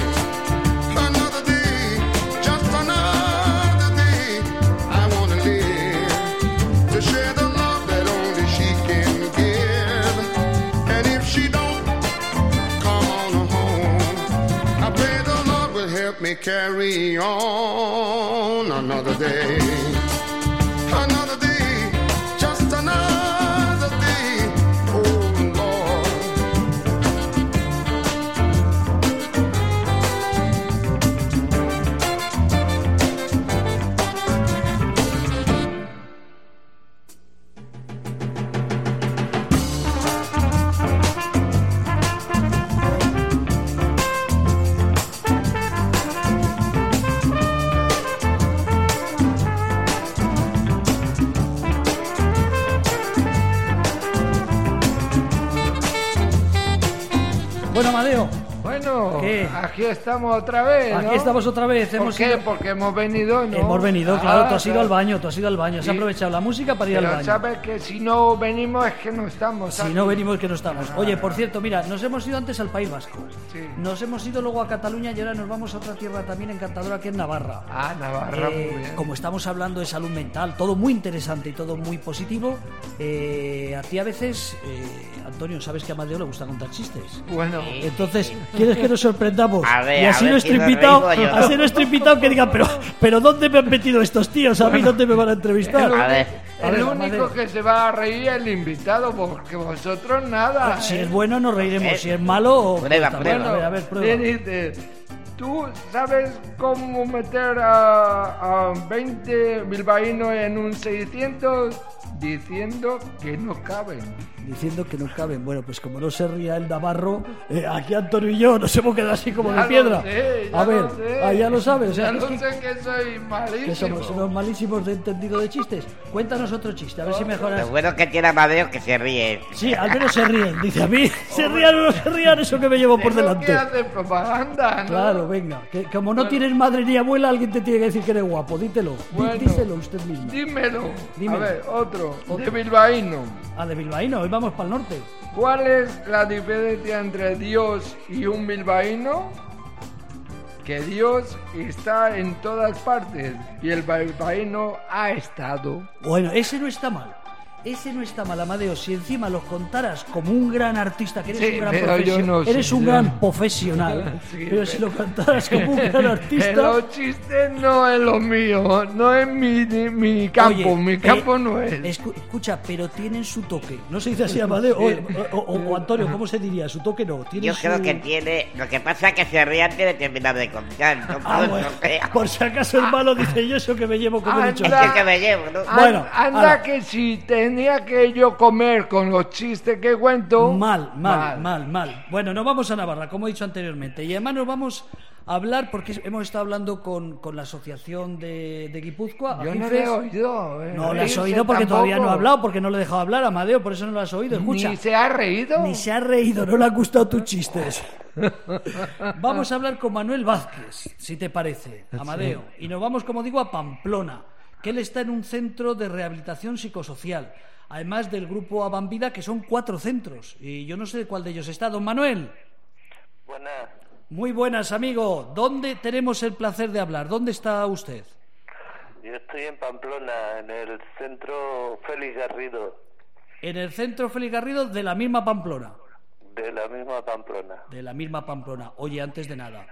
F: Carry on another day, just another day, oh Lord.
B: Bueno, Amadeo.
A: Bueno,
B: ¿qué?
A: Aquí estamos otra vez, ¿no?
B: Aquí estamos otra vez.
A: ¿Por qué? Porque hemos venido, ¿no?
B: Hemos venido, claro. Tú has ido
A: claro.
B: al baño, Se ha aprovechado la música para ir al
A: Pero
B: baño.
A: sabes que si no venimos es que no estamos.
B: Si
A: aquí.
B: no venimos, que no estamos. Oye, por cierto, mira, nos hemos ido antes al País Vasco.
A: Sí.
B: Nos hemos ido luego a Cataluña y ahora nos vamos a otra tierra también encantadora, que es Navarra.
A: Ah, Navarra, muy bien.
B: Como estamos hablando de salud mental, todo muy interesante y todo muy positivo, a ti a veces, Antonio, sabes que a Amadeo le gusta contar chistes.
A: Bueno,
B: Entonces, ¿quieres que nos sorprendamos?
C: A ver,
B: Y así
C: a ver
B: nuestro
C: si nos
B: invitado,
C: reímos yo.
B: así nuestro invitado que diga, pero ¿dónde me han metido estos tíos? ¿A mí dónde me van a entrevistar?
C: A ver.
A: el único
B: Amadeo.
A: que se va a reír es el invitado, porque vosotros nada.
B: Si es bueno nos reiremos, si es malo...
C: Prueba,
B: pues,
C: prueba.
B: A ver,
A: Le
B: prueba.
A: dice, ¿tú sabes cómo meter a 20 bilbaínos en un 600? Diciendo que no caben.
B: Diciendo que no caben. Bueno, pues como no se ría el Navarro, aquí Antonio y yo nos hemos quedado así como
A: Ya
B: de piedra.
A: lo sé, ya
B: A ver,
A: lo sé.
B: ya lo sabes. O sea,
A: Ya
B: es
A: lo
B: que-
A: sé que soy malísimo.
B: que somos unos malísimos de entendido de chistes. Cuéntanos otro chiste, a ver si mejoras.
C: Lo bueno que tiene Amadeo que se ríe.
B: Sí, al menos se ríen. Dice a mí, se rían o no se rían, eso que me llevo por
A: Tengo que
B: delante.
A: hacer propaganda, ¿no?
B: Claro, venga. Que como no tienes madre ni abuela, alguien te tiene que decir que eres guapo. Dítelo.
A: Bueno,
B: Díselo usted mismo.
A: Dímelo.
B: Dímelo.
A: A ver, otro.
B: Otro.
A: De bilbaíno.
B: Ah, de bilbaíno, hoy vamos para el norte.
A: ¿Cuál es la diferencia entre Dios y un bilbaíno? Que Dios está en todas partes y el bilbaíno ha estado.
B: Bueno, ese no está mal. Ese no está mal, Amadeo. Si encima los contaras como un gran artista, que eres
A: Sí,
B: un gran
A: pero yo no
B: eres
A: soy
B: un
A: yo.
B: gran profesional.
A: Sí,
B: pero si lo contaras como un gran artista.
A: Los chistes no es lo mío, no es mi campo,
B: Oye,
A: mi campo no es.
B: Escucha, pero tienen su toque. No se dice así, Amadeo. O Antonio, ¿cómo se diría? Su toque no. Tienen
C: Yo creo
B: su-
C: que tiene. Lo que pasa es que se ríe antes de terminar de contar. No
B: Ah,
C: puedo
B: bueno,
C: sortear.
B: por si acaso el malo dice yo eso que me llevo como he dicho.
C: Es
A: Anda.
C: que me llevo, ¿no?
B: Bueno,
A: Anda
B: ala.
A: que si tenía que yo comer con los chistes que cuento.
B: Mal. Bueno, nos vamos a Navarra, como he dicho anteriormente. Y además nos vamos a hablar, porque hemos estado hablando con la asociación de Guipúzcoa.
A: Yo no
B: Agifes.
A: le he oído.
B: No le has
A: reírse
B: oído porque todavía no ha
A: tampoco.
B: hablado, porque no le he dejado hablar, Amadeo, por eso no lo has oído. Escucha,
A: Ni se ha reído.
B: ni se ha reído, no le han gustado tus chistes. Vamos a hablar con Manuel Vázquez, si te parece, Amadeo. Y nos vamos, como digo, a Pamplona, que él está en un centro de rehabilitación psicosocial, además del grupo Abambida, que son 4 centros. Y yo no sé cuál de ellos está. Don Manuel.
G: Buenas.
B: Muy buenas, amigo. ¿Dónde tenemos el placer de hablar? ¿Dónde está usted?
G: Yo estoy en Pamplona, en el centro Félix Garrido,
B: En el centro Félix Garrido de la misma Pamplona.
G: de la misma Pamplona.
B: De la misma Pamplona. Oye, antes de nada,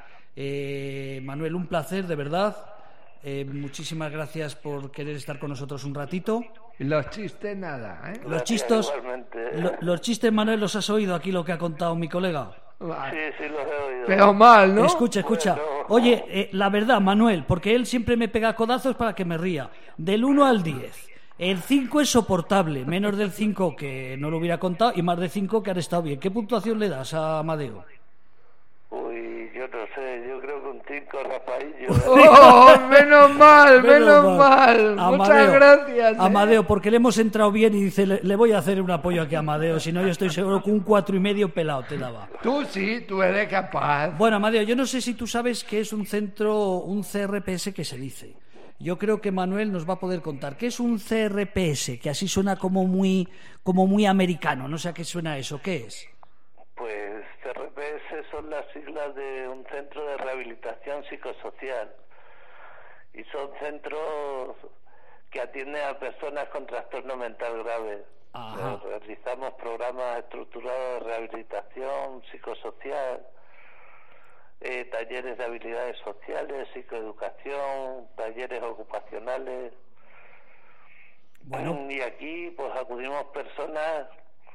B: Manuel, un placer, de verdad. Muchísimas gracias por querer estar con nosotros un ratito.
A: Y los chistes nada, ¿eh?
B: Los
G: Gracias,
B: chistes,
G: igualmente.
B: los chistes, Manuel, ¿los has oído aquí lo que ha contado mi colega?
A: Vale.
G: Sí, los he oído.
A: Pero mal, ¿no?
B: Escucha.
G: Bueno.
B: Oye, la verdad, Manuel, porque él siempre me pega codazos para que me ría. Del 1 al 10. El 5 es soportable, menos del 5 que no lo hubiera contado y más de 5 que han estado bien. ¿Qué puntuación le das a Amadeo?
G: Uy, yo no sé, yo creo que un 5, Rafaillo.
A: ¡Oh, menos mal! Muchas gracias.
B: Amadeo, porque le hemos entrado bien y dice, le voy a hacer un apoyo aquí a Amadeo, si no yo estoy seguro que un 4,5 pelado te daba.
A: Tú sí, tú eres capaz.
B: Bueno, Amadeo, yo no sé si tú sabes que es un centro, un CRPS que se dice. Yo creo que Manuel nos va a poder contar. ¿Qué es un CRPS? Que así suena como muy americano, no sé a qué suena eso, ¿qué es?
G: Pues CRPS son las siglas de un centro de rehabilitación psicosocial y son centros que atienden a personas con trastorno mental grave. Realizamos programas estructurados de rehabilitación psicosocial, talleres de habilidades sociales, psicoeducación, talleres ocupacionales.
B: Bueno.
G: Y aquí pues acudimos personas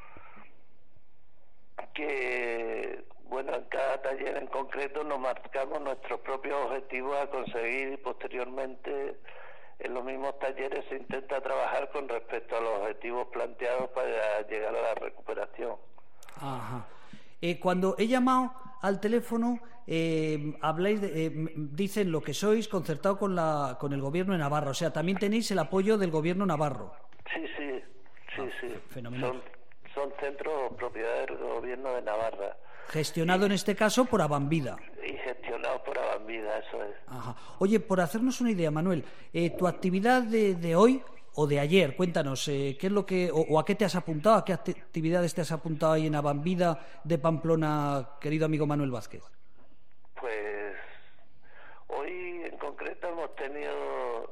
G: que, bueno, en cada taller en concreto nos marcamos nuestros propios objetivos a conseguir y posteriormente en los mismos talleres se intenta trabajar con respecto a los objetivos planteados para llegar a la recuperación.
B: Ajá. Cuando he llamado al teléfono, habláis dicen lo que sois concertado con el gobierno de Navarra, o sea, también tenéis el apoyo del gobierno navarro.
G: Sí.
B: Fenomenal.
G: Son centros propiedad del gobierno de Navarra.
B: Gestionado en este caso por Abambida.
G: Y gestionado por Abambida, eso es.
B: Ajá. Oye, por hacernos una idea, Manuel, tu actividad de hoy o de ayer, cuéntanos, ¿qué es lo que o a qué te has apuntado, a qué actividades te has apuntado ahí en Abambida de Pamplona, querido amigo Manuel Vázquez?
G: Pues hoy en concreto hemos tenido,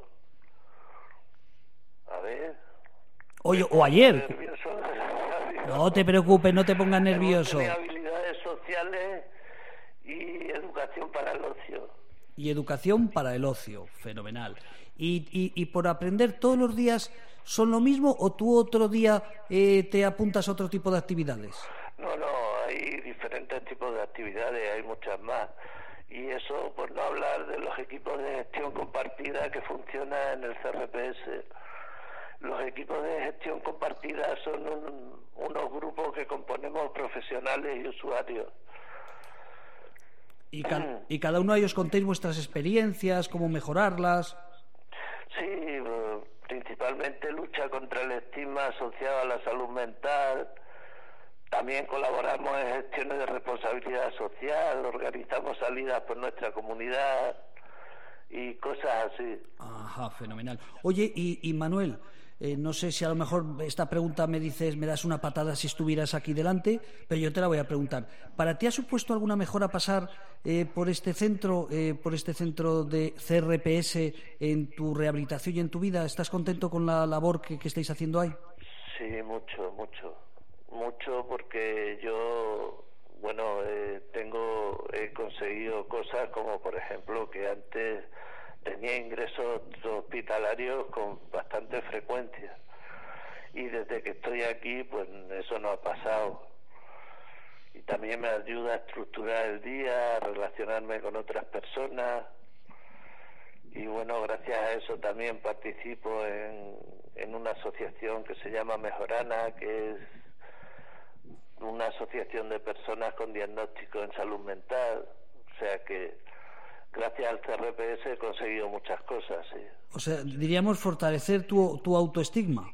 G: a ver,
B: hoy o ayer.
G: Nervioso.
B: No te preocupes, no te pongas nervioso.
G: Hemos tenido habilidades sociales y educación para el ocio.
B: Y educación para el ocio, fenomenal. Y por aprender todos los días son lo mismo o tú otro día te apuntas a otro tipo de actividades?
G: No, hay diferentes tipos de actividades, hay muchas más. Y eso por no hablar de los equipos de gestión compartida que funcionan en el CRPS. Los equipos de gestión compartida son unos grupos que componemos profesionales y usuarios.
B: Y cada uno de ellos contéis vuestras experiencias, cómo mejorarlas.
G: Sí, principalmente lucha contra el estigma asociado a la salud mental. También colaboramos en gestiones de responsabilidad social, organizamos salidas por nuestra comunidad y cosas así.
B: Ajá, fenomenal. Oye, y Manuel, no sé si a lo mejor esta pregunta me das una patada si estuvieras aquí delante, pero yo te la voy a preguntar. ¿Para ti ha supuesto alguna mejora pasar por este centro de CRPS en tu rehabilitación y en tu vida? ¿Estás contento con la labor que estáis haciendo ahí?
G: Sí, mucho, porque yo, bueno, he conseguido cosas como, por ejemplo, que antes tenía ingresos hospitalarios con bastante frecuencia y desde que estoy aquí pues eso no ha pasado, y también me ayuda a estructurar el día, a relacionarme con otras personas y bueno, gracias a eso también participo en una asociación que se llama Mejorana, que es una asociación de personas con diagnóstico en salud mental, o sea que gracias al CRPS he conseguido muchas cosas, sí.
B: O sea, diríamos fortalecer tu autoestigma.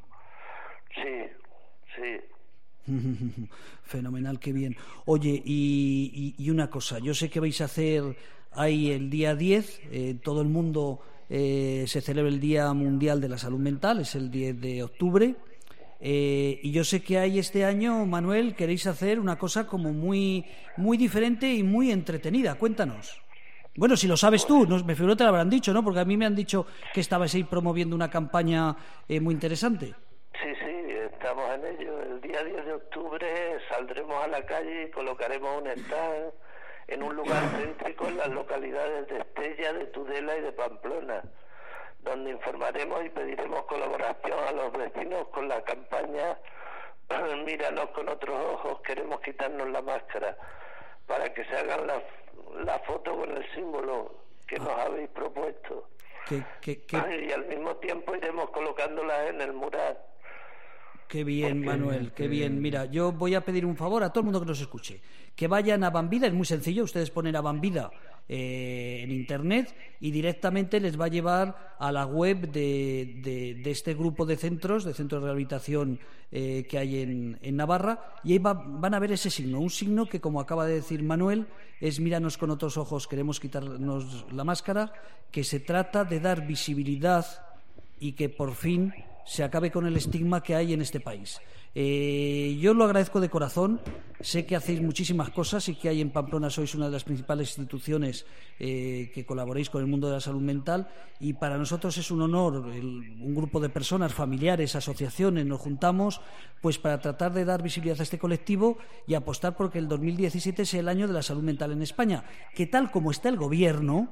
G: Sí.
B: Fenomenal, qué bien. Oye, y una cosa, yo sé que vais a hacer ahí el día 10, todo el mundo se celebra el Día Mundial de la Salud Mental, es el 10 de octubre, y yo sé que ahí este año, Manuel, queréis hacer una cosa como muy, muy diferente y muy entretenida. Cuéntanos. Bueno, si lo sabes tú, me figuro que te lo habrán dicho, ¿no? Porque a mí me han dicho que estabais ahí promoviendo una campaña muy interesante.
G: Sí, estamos en ello. El día 10 de octubre saldremos a la calle y colocaremos un stand en un lugar céntrico en las localidades de Estella, de Tudela y de Pamplona, donde informaremos y pediremos colaboración a los vecinos con la campaña Míranos con otros ojos, queremos quitarnos la máscara, para que se hagan la foto con el símbolo que nos habéis propuesto. Y al mismo tiempo iremos colocándolas en el mural.
B: Qué bien, Manuel, qué bien. Mira, yo voy a pedir un favor a todo el mundo que nos escuche. Que vayan a Banvida, es muy sencillo, ustedes ponen a Banvida en internet y directamente les va a llevar a la web de este grupo de centros de rehabilitación que hay en Navarra, y ahí van a ver ese signo, un signo que, como acaba de decir Manuel, es míranos con otros ojos, queremos quitarnos la máscara, que se trata de dar visibilidad y que por fin se acabe con el estigma que hay en este país. Yo lo agradezco de corazón. Sé que hacéis muchísimas cosas y que hay en Pamplona sois una de las principales instituciones que colaboréis con el mundo de la salud mental, y para nosotros es un honor. Un grupo de personas, familiares, asociaciones, nos juntamos pues para tratar de dar visibilidad a este colectivo y apostar porque el 2017 sea el año de la salud mental en España, que tal como está el gobierno,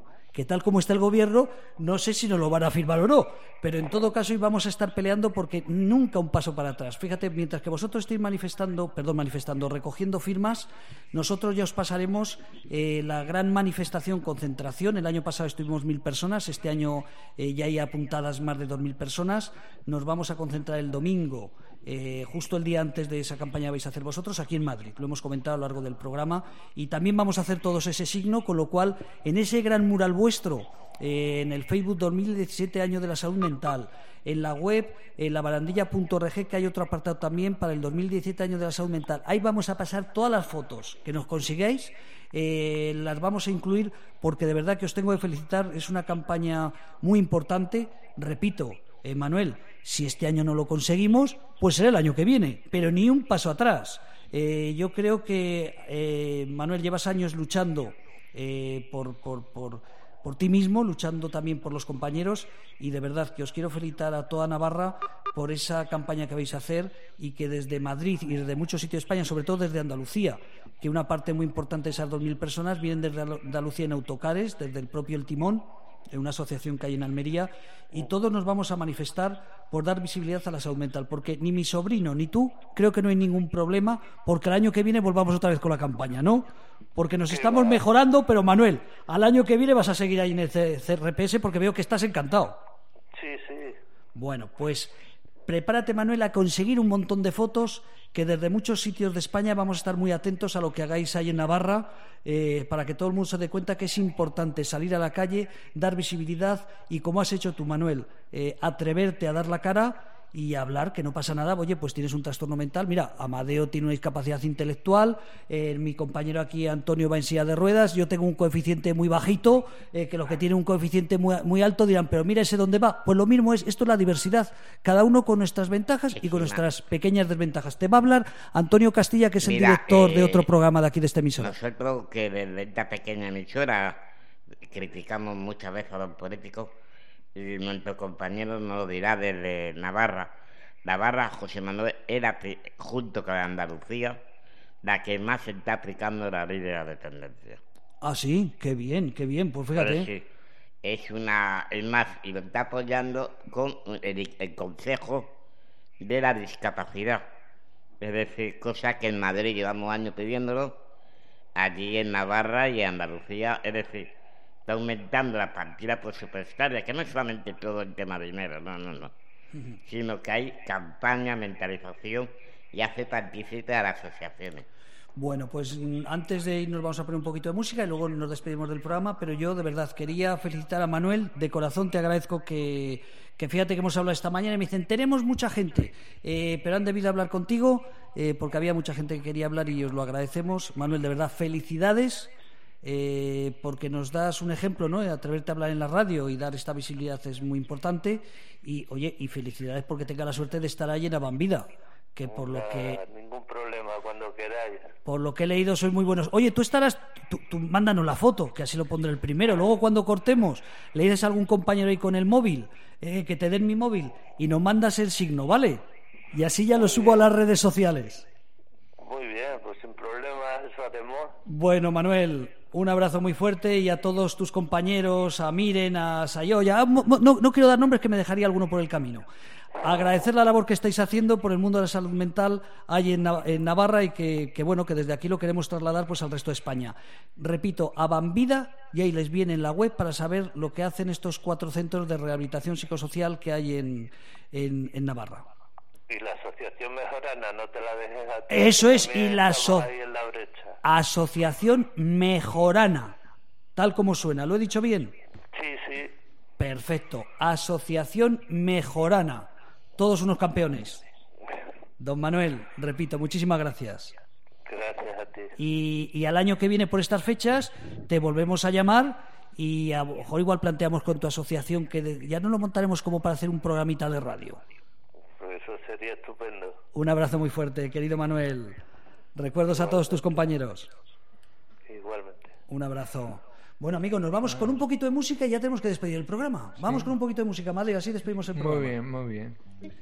B: no sé si nos lo van a firmar o no, pero en todo caso íbamos a estar peleando porque nunca un paso para atrás. Fíjate, mientras que vosotros estéis recogiendo firmas, nosotros ya os pasaremos la gran manifestación, concentración. El año pasado estuvimos 1.000 personas, este año ya hay apuntadas más de 2.000 personas. Nos vamos a concentrar el domingo, justo el día antes de esa campaña que vais a hacer vosotros, aquí en Madrid. Lo hemos comentado a lo largo del programa, y también vamos a hacer todos ese signo, con lo cual en ese gran mural vuestro, en el Facebook 2017 año de la salud mental, en la web labarandilla.org, que hay otro apartado también para el 2017 año de la salud mental, ahí vamos a pasar todas las fotos que nos consigáis. Las vamos a incluir porque de verdad que os tengo que felicitar. Es una campaña muy importante. Repito, Manuel, si este año no lo conseguimos, pues será el año que viene, pero ni un paso atrás. Yo creo que, Manuel, llevas años luchando por ti mismo, luchando también por los compañeros, y de verdad que os quiero felicitar a toda Navarra por esa campaña que vais a hacer, y que desde Madrid y desde muchos sitios de España, sobre todo desde Andalucía, que una parte muy importante de esas 2.000 personas vienen desde Andalucía en autocares, desde el propio El Timón, en una asociación que hay en Almería, y todos nos vamos a manifestar por dar visibilidad a la salud mental, porque ni mi sobrino ni tú, creo que no hay ningún problema porque el año que viene volvamos otra vez con la campaña, ¿no? Porque nos estamos mejorando, pero Manuel, al año que viene vas a seguir ahí en el CRPS porque veo que estás encantado.
G: Sí, sí.
B: Bueno, pues prepárate, Manuel, a conseguir un montón de fotos, que desde muchos sitios de España vamos a estar muy atentos a lo que hagáis ahí en Navarra, para que todo el mundo se dé cuenta que es importante salir a la calle, dar visibilidad y, como has hecho tú, Manuel, atreverte a dar la cara y hablar, que no pasa nada. Oye, pues tienes un trastorno mental. Mira, Amadeo tiene una discapacidad intelectual, mi compañero aquí, Antonio, va en silla de ruedas, yo tengo un coeficiente muy bajito, que los que tienen un coeficiente muy alto dirán, pero mira ese dónde va. Pues lo mismo es, esto es la diversidad, cada uno con nuestras ventajas y con nuestras pequeñas desventajas. Te va a hablar Antonio Castilla, que es el director de otro programa de aquí de esta emisora.
C: Nosotros, que desde esta pequeña emisora criticamos muchas veces a los políticos, y nuestro compañero nos lo dirá, desde Navarra, José Manuel era, junto con Andalucía, la que más se está aplicando la ley de la dependencia.
B: Ah, sí, qué bien, pues fíjate.
C: Sí, es más, y lo está apoyando con el Consejo de la Discapacidad. Es decir, cosa que en Madrid llevamos años pidiéndolo, allí en Navarra y en Andalucía, es decir, está aumentando la partida presupuestaria, que no es solamente todo el tema de dinero, no, sino que hay campaña, mentalización, y hace partícipe a las asociaciones.
B: Bueno, pues antes de irnos vamos a poner un poquito de música y luego nos despedimos del programa, pero yo de verdad quería felicitar a Manuel, de corazón te agradezco que fíjate que hemos hablado esta mañana y me dicen, tenemos mucha gente, pero han debido hablar contigo porque había mucha gente que quería hablar y os lo agradecemos. Manuel, de verdad, felicidades. Porque nos das un ejemplo, ¿no? Atreverte a hablar en la radio y dar esta visibilidad es muy importante, y oye, y felicidades porque tenga la suerte de estar ahí en Abanvida, que por lo que
G: ningún problema, cuando queráis.
B: Por lo que he leído sois muy buenos. Oye, tú estarás, tú mándanos la foto, que así lo pondré el primero. Luego cuando cortemos, le dices a algún compañero ahí con el móvil, que te den mi móvil y nos mandas el signo, ¿vale? Y así ya lo subo a las redes sociales.
G: Muy bien, pues sin problema, eso hacemos.
B: Bueno, Manuel, un abrazo muy fuerte, y a todos tus compañeros, a Miren, a Sayoya, no quiero dar nombres que me dejaría alguno por el camino. Agradecer la labor que estáis haciendo por el mundo de la salud mental ahí en Navarra, y que bueno, que desde aquí lo queremos trasladar pues al resto de España. Repito, a Banvida, y ahí les viene en la web para saber lo que hacen estos 4 centros de rehabilitación psicosocial que hay en Navarra.
G: Y la asociación Mejorana, no te la dejes a ti.
B: Eso es,
G: También
B: y la
G: estamos ahí en la brecha.
B: Asociación Mejorana, tal como suena. ¿Lo he dicho bien?
G: Sí.
B: Perfecto. Asociación Mejorana. Todos unos campeones. Don Manuel, repito, muchísimas gracias.
G: Gracias a ti.
B: Y al año que viene, por estas fechas, te volvemos a llamar y a lo mejor igual planteamos con tu asociación que ya no lo montaremos como para hacer un programita de radio.
G: Pues eso sería estupendo.
B: Un abrazo muy fuerte, querido Manuel. Recuerdos a todos tus compañeros.
G: Igualmente.
B: Un abrazo. Bueno, amigos, nos vamos con un poquito de música y ya tenemos que despedir el programa. Vamos con un poquito de música, Madre, y así despedimos el programa.
A: Muy bien.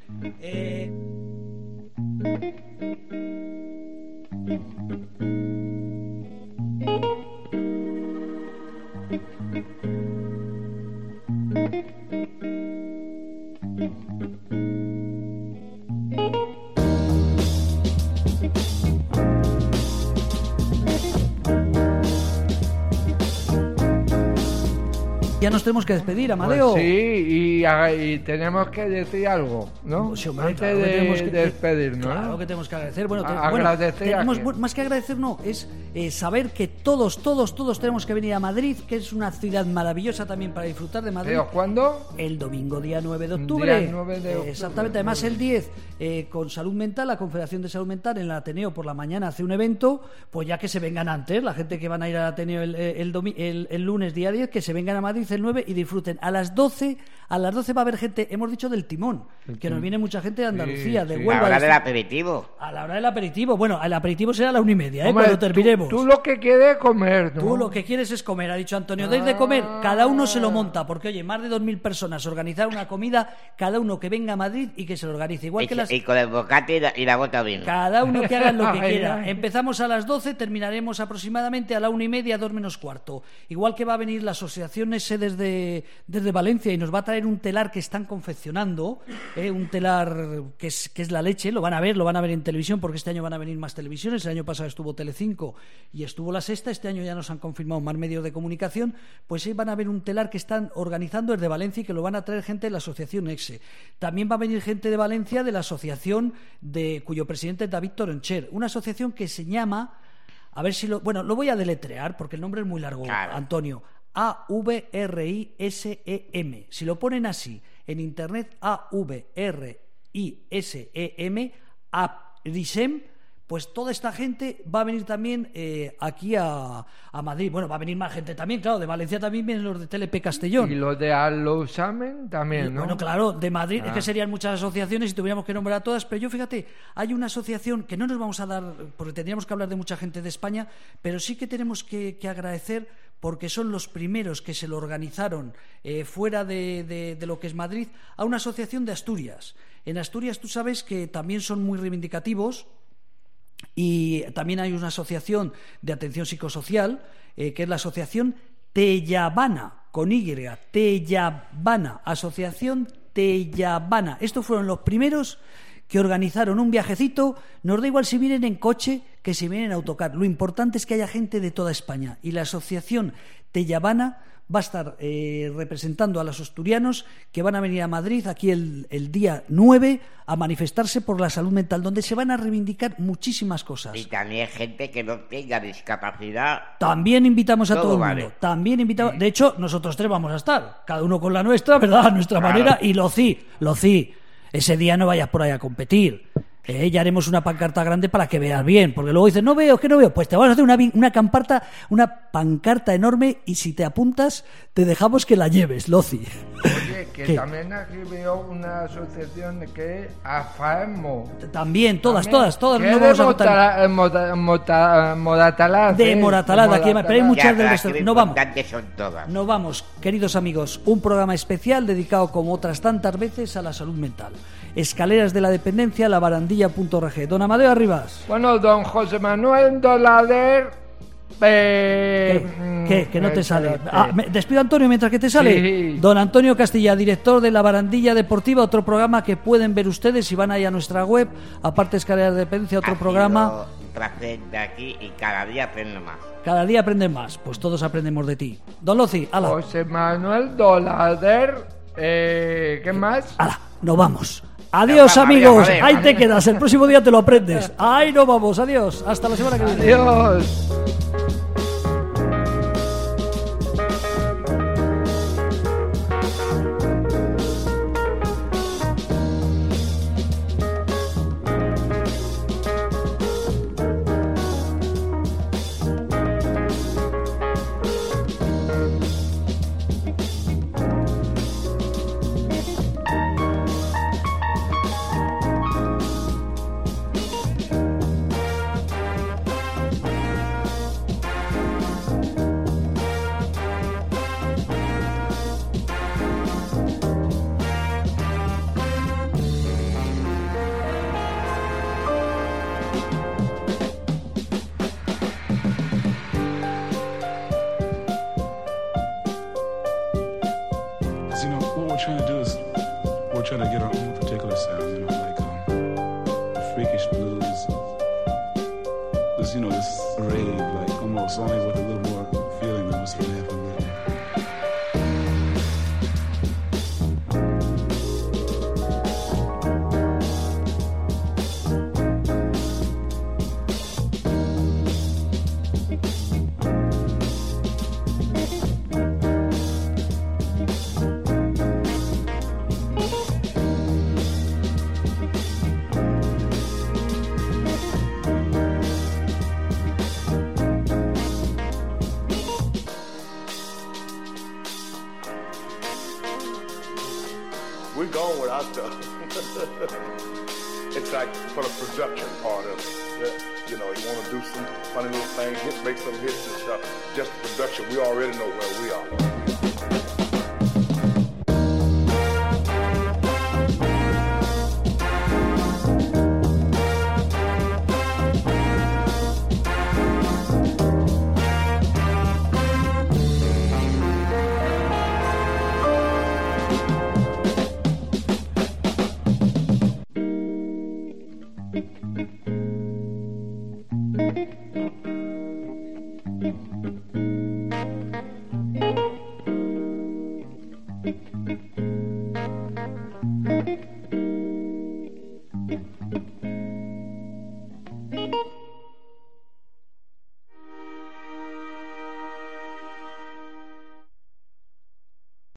B: Ya nos tenemos que despedir, Amadeo.
A: Pues sí, y tenemos que decir algo, ¿no?
B: Sí, hombre,
A: antes
B: claro que
A: de
B: tenemos que
A: despedirnos.
B: Claro que tenemos que agradecer. Bueno,
A: Agradecer a quién.
B: más que agradecer, no, es saber que todos tenemos que venir a Madrid, que es una ciudad maravillosa también para disfrutar de Madrid.
A: ¿Pero cuándo?
B: El domingo, día 9 de octubre.
A: Día 9 de octubre.
B: Exactamente. Además, el 10, con Salud Mental, la Confederación de Salud Mental, en el Ateneo por la mañana hace un evento, pues ya que se vengan antes, la gente que van a ir al Ateneo el lunes, día 10, que se vengan a Madrid el 9 y disfruten. A las 12 va a haber gente, hemos dicho del Timón, que nos viene mucha gente de Andalucía, de
C: A
B: Huelva.
C: la hora del aperitivo.
B: A la hora del aperitivo. Bueno, el aperitivo será a la 1:30,
A: Hombre,
B: cuando terminemos.
A: Tú lo que quieres es comer, ¿no?
B: Tú lo que quieres es comer, ha dicho Antonio. Deis de comer, cada uno se lo monta, porque oye, más de 2.000 personas organizar una comida, cada uno que venga a Madrid y que se lo organice. Igual que las...
C: Y con el bocate y la bota bien.
B: Cada uno que haga lo que
A: Ay,
B: quiera.
A: ay.
B: Empezamos a las 12, terminaremos aproximadamente a la 1:30, 2 menos cuarto. Igual que va a venir la asociación ese desde Valencia y nos va a traer un telar que están confeccionando, un telar que es la leche. Lo van a ver en televisión, porque este año van a venir más televisiones. El año pasado estuvo Telecinco y estuvo La Sexta. Este año ya nos han confirmado más medios de comunicación. Pues ahí van a ver un telar que están organizando desde Valencia y que lo van a traer gente de la asociación EXE. También va a venir gente de Valencia de la asociación cuyo presidente es David Toroncher, una asociación que se llama, a ver si lo voy a deletrear porque el nombre es muy largo,
C: Claro.
B: Antonio. AVRISEM. Si lo ponen así en internet, AVRISEM, AVRISEM, pues toda esta gente va a venir también aquí a Madrid. Bueno, va a venir más gente también, claro, de Valencia también vienen los de TLP Castellón.
A: Y los de Alousamen también, ¿no?
B: Bueno, claro, de Madrid, es que serían muchas asociaciones y tuviéramos que nombrar a todas, pero yo, fíjate, hay una asociación que no nos vamos a dar, porque tendríamos que hablar de mucha gente de España, pero sí que tenemos que agradecer, porque son los primeros que se lo organizaron fuera de lo que es Madrid, a una asociación de Asturias. En Asturias tú sabes que también son muy reivindicativos. Y también hay una asociación de atención psicosocial, que es la asociación Tellabana, con Y, Tellabana, asociación Tellabana. Estos fueron los primeros que organizaron un viajecito. Nos da igual si vienen en coche que si vienen en autocar. Lo importante es que haya gente de toda España. Y la asociación Tellabana va a estar representando a los asturianos que van a venir a Madrid aquí el día 9 a manifestarse por la salud mental, donde se van a reivindicar muchísimas cosas.
C: Y también gente que no tenga discapacidad.
B: También invitamos a todo el
C: vale.
B: mundo. También invitamos. De hecho, nosotros tres vamos a estar, cada uno con la nuestra, ¿verdad? A nuestra manera. Y Loci, ese día no vayas por ahí a competir. Ya haremos una pancarta grande para que veas bien, porque luego dices, no veo, es que no veo. Pues te vamos a hacer una pancarta enorme, y si te apuntas, te dejamos que la lleves, Loci.
A: Oye, que
B: ¿Qué?
A: también aquí veo una asociación que es AFAEMO.
B: También, todas
A: Que
B: nos
A: es
B: vamos
A: de
B: a votar.
A: Moratalaz.
B: De Moratalaz, aquí, pero hay muchas
C: Ya,
B: del
C: pero
B: resto.
C: aquí lo
B: No vamos.
C: importante son todas.
B: Nos vamos, queridos amigos, un programa especial dedicado, como otras tantas veces, a la salud mental. Escaleras de la Dependencia, labarandilla.org. Don Amadeo Arribas.
A: Bueno, don José Manuel Dolader.
B: Que no te sale.
A: espérate.
B: Despido a Antonio mientras que te sale.
A: Sí.
B: Don Antonio Castilla, director de La Barandilla Deportiva, otro programa que pueden ver ustedes si van ahí a nuestra web. Aparte, Escaleras de Dependencia, otro
C: Ha
B: programa.
C: sido un placer de aquí y cada día aprendo más.
B: Cada día aprenden más. Pues todos aprendemos de ti. Don Loci, ala.
A: José Manuel Dolader. ¿Qué más?
B: Ala, nos vamos. Adiós,
C: Vamos,
B: amigos.
C: adiós,
B: Ahí
C: adiós.
B: te quedas. El próximo día te lo aprendes. Ahí no vamos. Adiós. Hasta la semana que viene.
A: Adiós.
H: So, you know, what we're trying to do is we're trying to get our own particular sound, you know, like the freakish blues. This, you know, this rave, like almost only with a little more feeling than what's really happening there.
I: We're going with our stuff. It's like for the production part of it. Yeah. You know, you want to do some funny little things, make some hits and stuff. Just the production, we already know where we are.
F: Thank you.